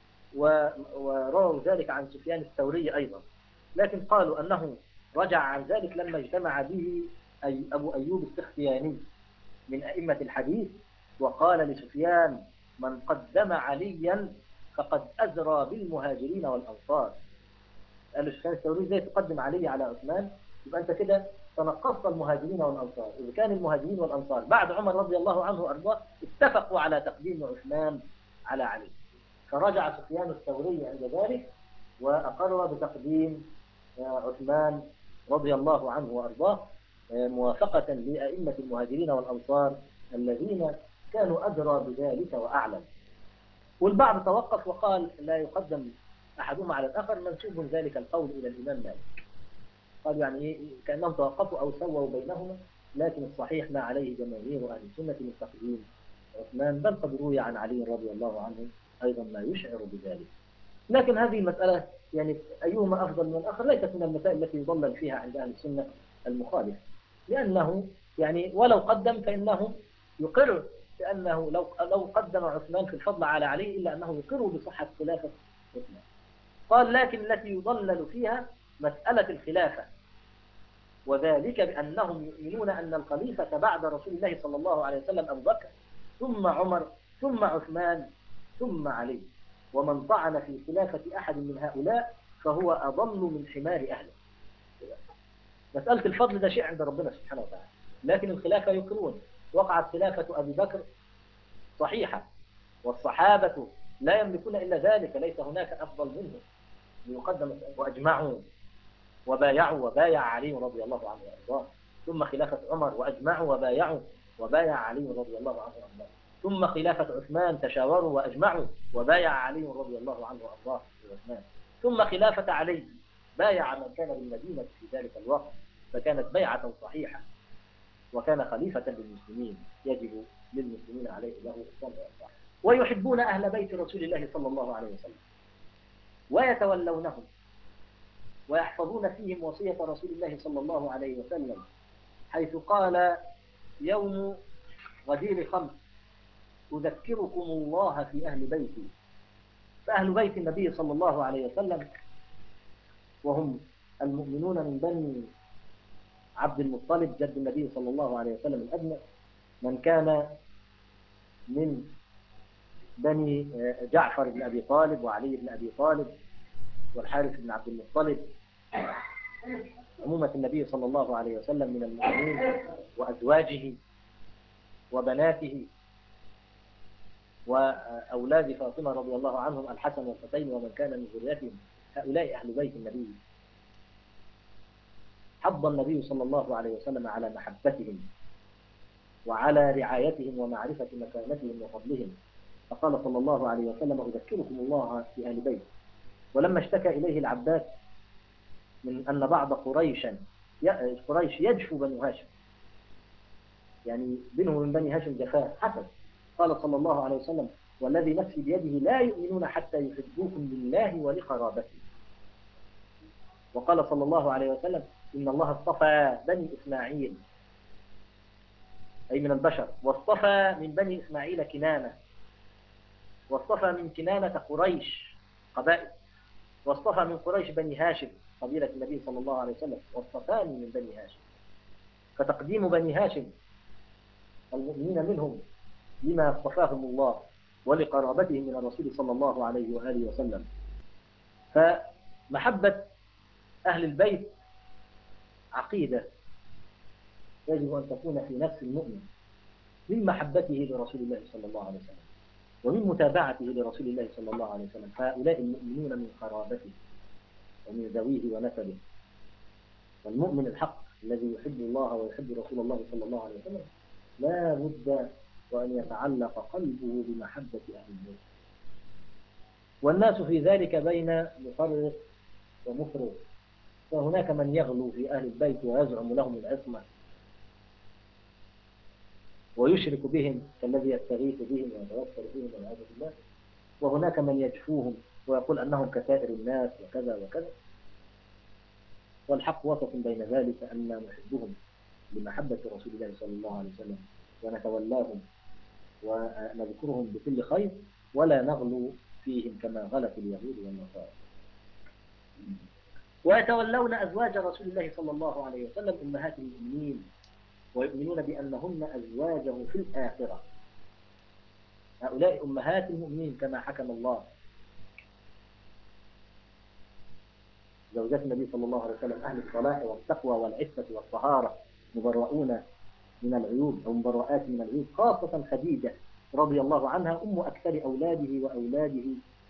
ورووا ذلك عن سفيان الثوري أيضا، لكن قالوا أنه رجع عن ذلك لما اجتمع به أي أبو أيوب السختياني من أئمة الحديث، وقال لسفيان من قدم عليا فقد أزرى بالمهاجرين والأنصار. قال لسفيان الثوري زي تقدم علي على عثمان، يبقى أنت كده تنقصت المهاجرين والأنصار، إذا كان المهاجرين والأنصار بعد عمر رضي الله عنه وأرضاه اتفقوا على تقديم عثمان على علي، فرجع سفيان الثوري عند ذلك وأقر بتقديم عثمان رضي الله عنه وأرضاه موافقة لأئمة المهاجرين والأنصار الذين كانوا أدرى بذلك وأعلم. والبعض توقف وقال لا يقدم أحدهما على الآخر، منسوب ذلك القول إلى الإمام مالك، قال يعني كأنهم توقفوا أو سووا بينهما، لكن الصحيح ما عليه جماهير أهل السنة من تقديم عثمان، بل قد روي عن علي رضي الله عنه أيضا ما يشعر بذلك. لكن هذه المسألة يعني أيهما أفضل من الآخر ليست من المسائل التي يضلل فيها عند أهل السنة المخالف، لأنه يعني ولو قدم فإنه يقر بأنه لو لو قدم عثمان في الفضل على علي إلا أنه يقر بصحة خلافة عثمان. قال لكن التي يضلل فيها مسألة الخلافة، وذلك بأنهم يؤمنون أن الخليفة بعد رسول الله صلى الله عليه وسلم أبو بكر ثم عمر ثم عثمان ثم علي، ومن طعن في خلافة أحد من هؤلاء فهو أضل من حمار أهله. مسألة الفضل ده شيء عند ربنا سبحانه وتعالى، لكن الخلافة يقرون. وقعت خلافة أبي بكر صحيحة، والصحابة لا يملكون إلا ذلك، ليس هناك أفضل منه ليقدم، وأجمعوا وبايعوا وبايع علي رضي الله عنه وأرضاه. ثم خلافة عمر وأجمعوا وبايعوا وبايع علي رضي الله عنه وأرضاه. ثم خلافة عثمان تشاوروا وأجمعوا وبايع علي رضي الله عنه وأرضاه عثمان. ثم خلافة علي بايع من كان بالمدينة في ذلك الوقت، فكانت بيعة صحيحة، وكان خليفة للمسلمين يجب للمسلمين عليه له الصلاة والسلام. ويحبون أهل بيت رسول الله صلى الله عليه وسلم ويتولونهم ويحفظون فيهم وصية رسول الله صلى الله عليه وسلم، حيث قال يوم غدير خمس أذكركم الله في أهل بيتي. فأهل بيت النبي صلى الله عليه وسلم وهم المؤمنون من بني عبد المطلب جد النبي صلى الله عليه وسلم الأدنى، من كان من بني جعفر بن أبي طالب وعلي بن أبي طالب والحارث بن عبد المطلب، عمومة النبي صلى الله عليه وسلم من المؤمنين وأزواجه وبناته وأولاد فاطمة رضي الله عنهم الحسن والحسين ومن كان من ذريتهم، هؤلاء أهل بيت النبي. حض النبي صلى الله عليه وسلم على محبتهم وعلى رعايتهم ومعرفة مكانتهم وفضلهم، فقال صلى الله عليه وسلم أذكركم الله في أهل بيت. ولما اشتكى إليه العباس من أن بعض قريشا قريش يجفو بنو هاشم، يعني بينه من بني هاشم جفاء حسد، قال صلى الله عليه وسلم والذي نفسي بيده لا يؤمنون حتى يحبوكم لله ولقرابته. وقال صلى الله عليه وسلم إن الله اصطفى بني إسماعيل أي من البشر، واصطفى من بني إسماعيل كنانة، واصطفى من كنانة قريش قبائل، واصطفى من قريش بني هاشم قبيلة النبي صلى الله عليه وسلم، واصطفاني من بني هاشم. فتقديم بني هاشم المؤمنين منهم لما اصطفاهم الله ولقرابتهم من الرسول صلى الله عليه وآله وسلم. فمحبة أهل البيت عقيدة يجب أن تكون في نفس المؤمن من محبته لرسول الله صلى الله عليه وسلم ومن متابعته لرسول الله صلى الله عليه وسلم. فهؤلاء المؤمنون من قرابته ومن ذويه ونسبه. والمؤمن الحق الذي يحب الله ويحب رسول الله صلى الله عليه وسلم لا بد وأن يتعلق قلبه بمحبة أهل البيت. والناس في ذلك بين مفرط ومفرط، فهناك من يغلو في أهل البيت ويزعم لهم العصمة ويشرك بهم كالذي يستغيث بهم ويتوسل بهم والعياذ بالله، وهناك من يجفوهم ويقول أنهم كسائر الناس وكذا وكذا. والحق وسط بين ذلك أن نحبهم لمحبة رسول الله صلى الله عليه وسلم ونتولاهم ونذكرهم بكل خير، ولا نغلو فيهم كما غلت اليهود والنصارى. ويتولون أزواج رسول الله صلى الله عليه وسلم أمهات المؤمنين ويؤمنون بأنهن أزواجه في الآخرة. هؤلاء أمهات المؤمنين كما حكم الله. زوجات النبي صلى الله عليه وسلم أهل الصلاح والتقوى والعفة والطهارة، مبرؤون من العيوب أو مبرؤات من العيوب، خاصة خديجة رضي الله عنها أم أكثر أولاده وأولاده.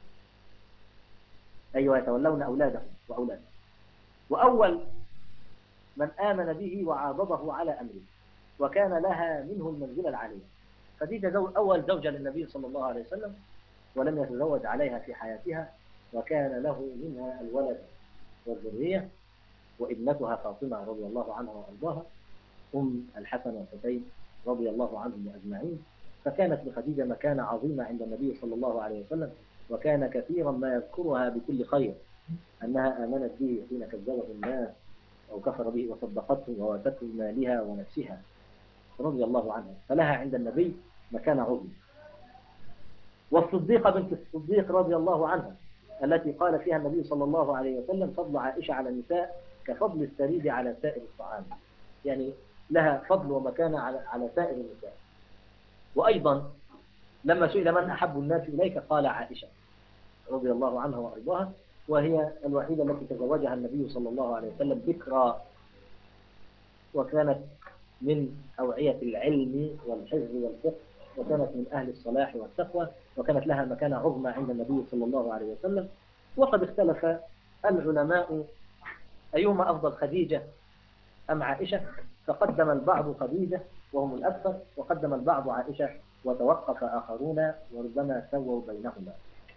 أيوة يتولون أولادهم وأولاده. وأول من آمن به وعاضده على أمره وكان لها منه المنزلة العالية. خديجة زوج أول زوجة للنبي صلى الله عليه وسلم ولم يتزوج عليها في حياتها، وكان له منها الولد والذرية، وابنتها فاطمة رضي الله عنها وأرضاها أم الحسن والحسين رضي الله عنهم أجمعين. فكانت لخديجة مكانة عظيمة عند النبي صلى الله عليه وسلم، وكان كثيرا ما يذكرها بكل خير، أنها آمنت به حين كذبه الناس أو كفر به وصدقته وواتته مالها ونفسها رضي الله عنها، فلها عند النبي مكانة عظمى. والصديقة بنت الصديق رضي الله عنها التي قال فيها النبي صلى الله عليه وسلم فضل عائشة على النساء كفضل الثريد على سائر الطعام، يعني لها فضل ومكانة على على سائر النساء. وأيضا لما سئل من أحب الناس إليك قال عائشة رضي الله عنها وأرضاها، وهي الوحيدة التي تزوجها النبي صلى الله عليه وسلم بكرا، وكانت من أوعية العلم والحفظ والفقه، وكانت من أهل الصلاح والتقوى، وكانت لها مكانة عظمى عند النبي صلى الله عليه وسلم. وقد اختلف العلماء أيهما أفضل، خديجة أم عائشة، فقدم البعض خديجة وهم الأكثر، وقدم البعض عائشة، وتوقف آخرون وربما سووا بينهما.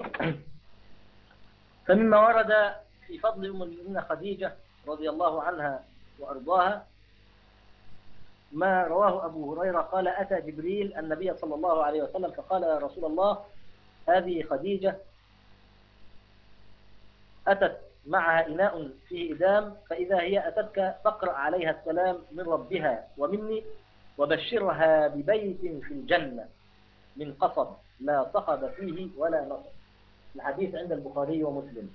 فمما ورد في فضل أم المؤمنين خديجة رضي الله عنها وأرضاها ما رواه أبو هريرة قال أتى جبريل النبي صلى الله عليه وسلم فقال يا رسول الله هذه خديجة أتت معها إناء فيه إدام، فإذا هي أتتك فاقرأ عليها السلام من ربها ومني، وبشرها ببيت في الجنة من قصب لا صخب فيه ولا نصب. الحديث عند البخاري ومسلم.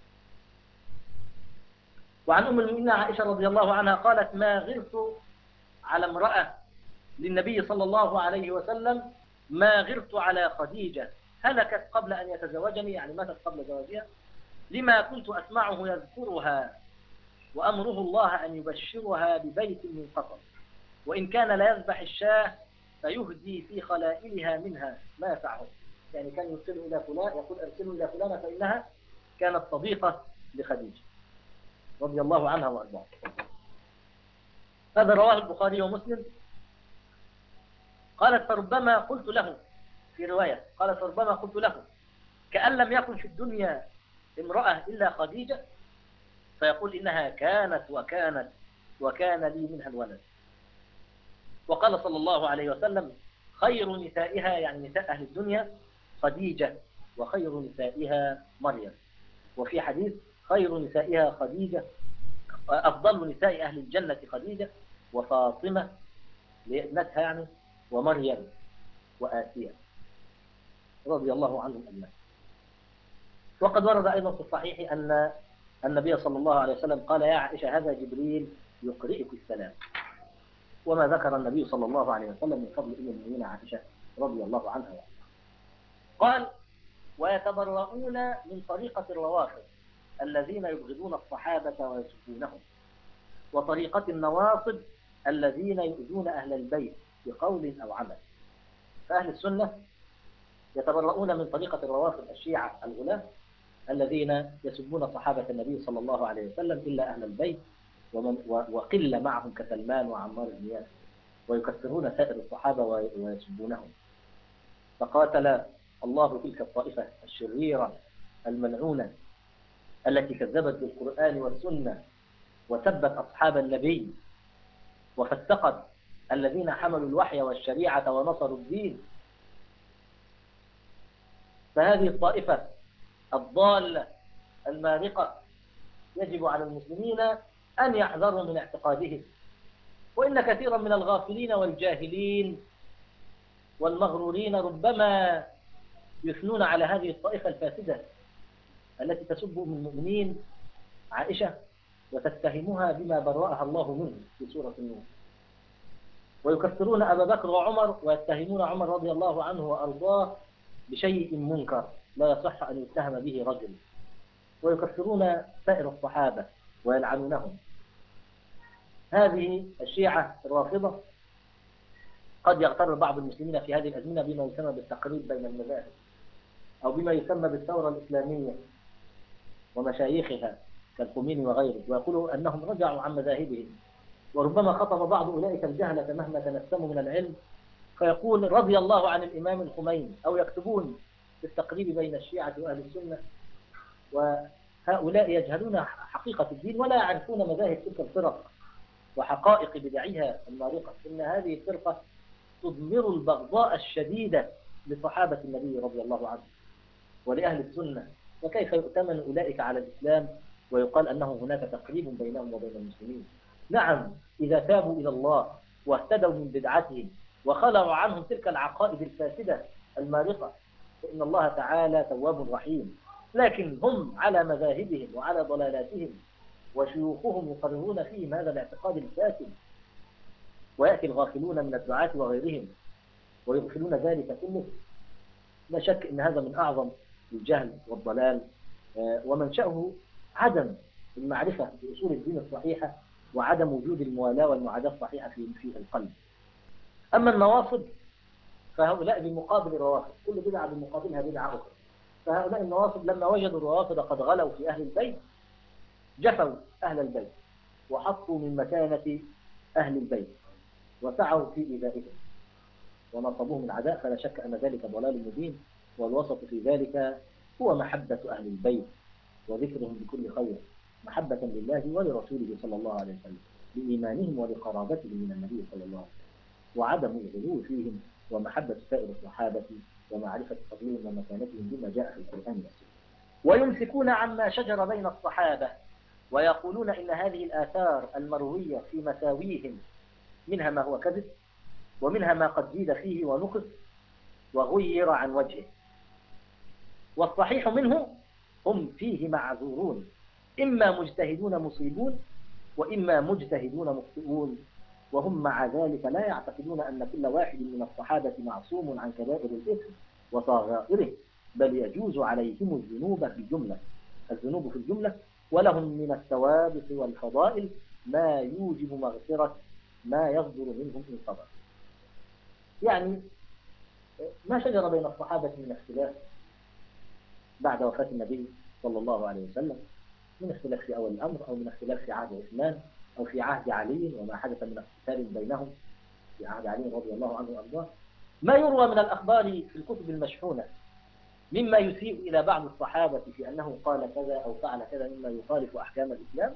وعن أم المؤمنين عائشة رضي الله عنها قالت ما غرت على امرأة للنبي صلى الله عليه وسلم ما غرت على خديجة هلكت قبل أن يتزوجني، يعني ماتت قبل زواجها، لما كنت أسمعه يذكرها وأمره الله أن يبشرها ببيت من قصب، وإن كان لا يذبح الشاه فيهدي في خلائلها منها ما يفعله، يعني كان يرسله إلى فلان، يقول أرسله إلى فلانة فإنها كانت صديقة لخديجة رضي الله عنها وأرضاها. هذا رواه البخاري ومسلم. قالت فربما قلت له، في رواية قالت فربما قلت له كأن لم يكن في الدنيا امرأة إلا خديجة، فيقول إنها كانت وكانت وكان لي منها الولد. وقال صلى الله عليه وسلم خير نسائها، يعني نساء أهل الدنيا، خديجة، وخير نسائها مريم. وفي حديث خير نسائها خديجة، أفضل نساء أهل الجنة خديجة وفاطمة لابنتها يعني، ومريم وآسيا رضي الله عنهم أجمعين. وقد ورد أيضا في الصحيح أن النبي صلى الله عليه وسلم قال يا عائشة هذا جبريل يقرئك السلام، وما ذكر النبي صلى الله عليه وسلم من فضل أم المؤمنين عائشة رضي الله عنها. قال ويتبرؤون من طريقة الروافض الذين يبغضون الصحابة ويسبونهم، وطريقة النواصب الذين يؤذون أهل البيت بقول أو عمل. فأهل السنة يتبرؤون من طريقة الروافض الشيعة الغلاة الذين يسبون صحابة النبي صلى الله عليه وسلم إلا أهل البيت، ومن وقل معهم كسلمان وعمار بن ياسر، ويكفرون سائر الصحابة ويسبونهم. فقاتل الله تلك الطائفة الشريرة الملعونة التي كذبت بالقرآن والسنة وسبت أصحاب النبي وفسقت الذين حملوا الوحي والشريعة ونصروا الدين. فهذه الطائفة الضالة المارقة يجب على المسلمين أن يحذروا من اعتقادهم، وإن كثيرا من الغافلين والجاهلين والمغرورين ربما يثنون على هذه الطائفة الفاسدة التي تسب من المؤمنين عائشة وتتهمها بما برأها الله منه في سورة النور، ويكفرون أبا بكر وعمر ويتهمون عمر رضي الله عنه وأرضاه بشيء منكر لا يصح أن يتهم به رجل، ويكفرون سائر الصحابة ويلعنونهم. هذه الشيعة الرافضة قد يغتر بعض المسلمين في هذه الأزمنة بما يسمى بالتقريب بين المذاهب، أو بما يسمى بالثورة الإسلامية ومشايخها كالخميني وغيره، ويقولوا أنهم رجعوا عن مذاهبهم. وربما خطب بعض أولئك الجهلة مهما تنسموا من العلم فيقول رضي الله عن الإمام الخميني، أو يكتبون بالتقريب بين الشيعة وأهل السنة، وهؤلاء يجهلون حقيقة الدين ولا يعرفون مذاهب تلك الفرق وحقائق بدعها المارقة. إن هذه الفرقة تضمر البغضاء الشديدة لصحابة النبي رضي الله عنه، ولأهل السنة، وكيف يؤتمن أولئك على الإسلام ويقال أنه هناك تقريب بينهم وبين المسلمين؟ نعم، إذا تابوا إلى الله واهتدوا من بدعتهم وخلعوا عنهم تلك العقائد الفاسدة المارقة فإن الله تعالى تواب رحيم. لكن هم على مذاهبهم وعلى ضلالاتهم، وشيوخهم يقررون فيهم هذا الاعتقاد الفاسد، ويأتي الغافلون من الدعاة وغيرهم ويغفلون ذلك كله. لا شك أن هذا من أعظم الجهل والضلال، ومنشأه عدم المعرفة بأصول الدين الصحيحة وعدم وجود الموالاة والمعاداة الصحيحة في في القلب. أما النواصب فهؤلاء بمقابل الروافض، كل بدعة بمقابلها بدعة أخرى. فهؤلاء النواصب لما وجدوا الروافض قد غلوا في أهل البيت جفوا أهل البيت وحطوا من مكانة أهل البيت وسعوا في إيذائهم ونصبوهم العداء، فلا شك أن ذلك ضلال مبين. والوسط في ذلك هو محبة أهل البيت وذكرهم بكل خير، محبة لله ولرسوله صلى الله عليه وسلم بإيمانهم ولقرابتهم من النبي صلى الله عليه وسلم، وعدم الغلو فيهم، ومحبة سائر الصحابة ومعرفة فضلهم ومكانتهم بما جاء في القرآن والسنة. ويمسكون عما شجر بين الصحابة ويقولون إن هذه الآثار المروية في مساويهم منها ما هو كذب ومنها ما قد زيد فيه ونقص وغير عن وجهه، والصحيح منه هم فيه معذورون، إما مجتهدون مصيبون وإما مجتهدون مخطئون، وهم مع ذلك لا يعتقدون أن كل واحد من الصحابة معصوم عن كبائر الإثم وصغائره، بل يجوز عليهم الذنوب في الجملة الذنوب في الجملة ولهم من الثوابت والفضائل ما يوجب مغفرة ما يصدر منهم إن صبر. يعني ما شجر بين الصحابة من اختلاف بعد وفاة النبي صلى الله عليه وسلم، من اختلاف في أول الأمر أو من اختلاف في عهد عثمان أو في عهد علي وما حدث من اختلاف بينهم في عهد علي رضي الله عنه وأرضاه، ما يروى من الأخبار في الكتب المشحونة مما يسيء إلى بعض الصحابة في أنه قال كذا أو فعل كذا مما يخالف أحكام الإسلام،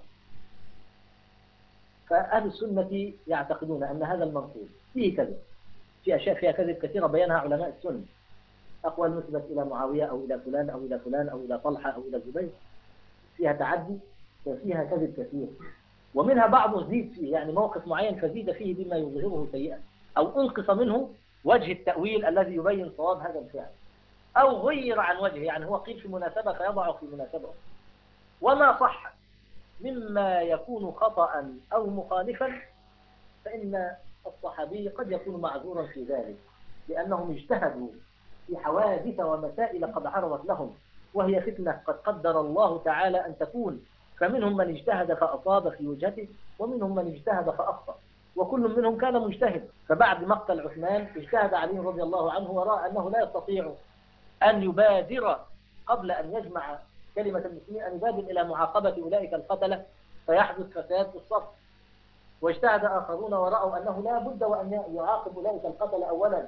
فأهل السنة يعتقدون أن هذا المنقول فيه كذب، في أشياء فيها كذب كثيرة بينها علماء السنة، أقوال نسبت إلى معاوية أو إلى فلان أو إلى فلان أو إلى طلحة أو إلى الزبير فيها تعدي وفيها كذب كثير، ومنها بعض زيد فيه، يعني موقف معين فزيد فيه بما يظهره سيئا، أو أنقص منه وجه التأويل الذي يبين صواب هذا الفعل، أو غير عن وجهه، يعني هو قيل في مناسبة فيضعه في مناسبة. وما صح مما يكون خطأ أو مخالفا فإن الصحابي قد يكون معذورا في ذلك، لأنهم اجتهدوا في حوادث ومسائل قد عرضت لهم، وهي فتنة قد قدر الله تعالى أن تكون، فمنهم من اجتهد فأصاب في وجهته ومنهم من اجتهد فأخطأ، وكل منهم كان مجتهد. فبعد مقتل عثمان اجتهد علي رضي الله عنه ورأى أنه لا يستطيع أن يبادر قبل أن يجمع كلمة المسلمين، أن يبادر إلى معاقبة أولئك القتلة فيحدث فساد في الصف، واجتهد آخرون ورأوا أنه لا بد وأن يعاقب أولئك القتلة أولا،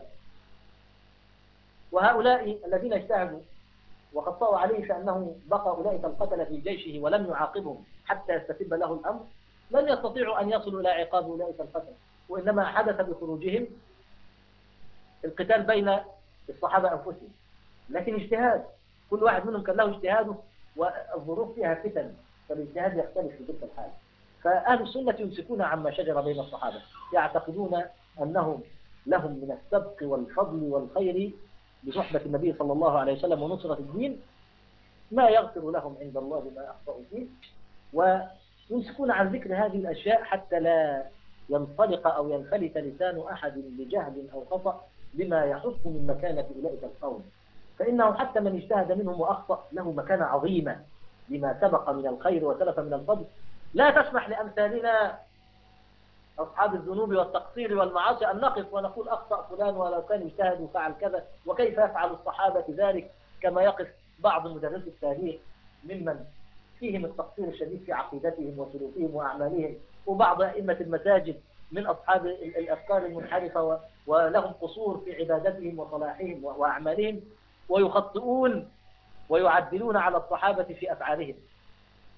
وهؤلاء الذين اجتهدوا وخطأوا عليه فأنه بقى أولئك القتلة في جيشه ولم يعاقبهم حتى يستتب له الأمر، لن يستطيعوا أن يصلوا إلى عقاب أولئك القتلة، وإنما حدث بخروجهم القتال بين الصحابة أنفسهم، لكن اجتهاد كل واحد منهم كان له اجتهاده، والظروف فيها فتن فالاجتهاد يختلف في تلك الحال. فأهل السنة يمسكون عما شجر بين الصحابة، يعتقدون أنهم لهم من السبق والفضل والخير بصحبة النبي صلى الله عليه وسلم ونصرة الدين ما يغفر لهم عند الله ما أخطأوا فيه، ويمسكون عن ذكر هذه الأشياء حتى لا ينطلق أو ينفلت لسان أحد بجهل أو خطأ بما يحط من مكانة أولئك القوم، فإنه حتى من اجتهد منهم وأخطأ له مكانة عظيمة بما سبق من الخير وسلف من الفضل. لا تسمح لأمثالنا أصحاب الذنوب والتقصير والمعاصي أن نقف ونقول أخطأ فلان ولو كان اجتهد وفعل كذا، وكيف يفعل الصحابة ذلك، كما يقف بعض مدرس التاريخ ممن فيهم التقصير الشديد في عقيدتهم وسلوكهم وأعمالهم، وبعض أئمة المساجد من أصحاب الأفكار المنحرفة ولهم قصور في عبادتهم وصلاحهم وأعمالهم، ويخطئون ويعدلون على الصحابة في أفعالهم،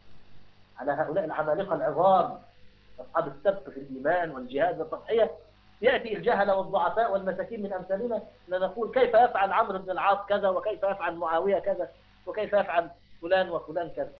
على هؤلاء العمالقة العظام أصحاب السبق في الإيمان والجهاد والتضحية، يأتي الجهل والضعفاء والمساكين من أمثالنا لنقول كيف يفعل عمرو بن العاص كذا، وكيف يفعل معاوية كذا، وكيف يفعل فلان وفلان كذا.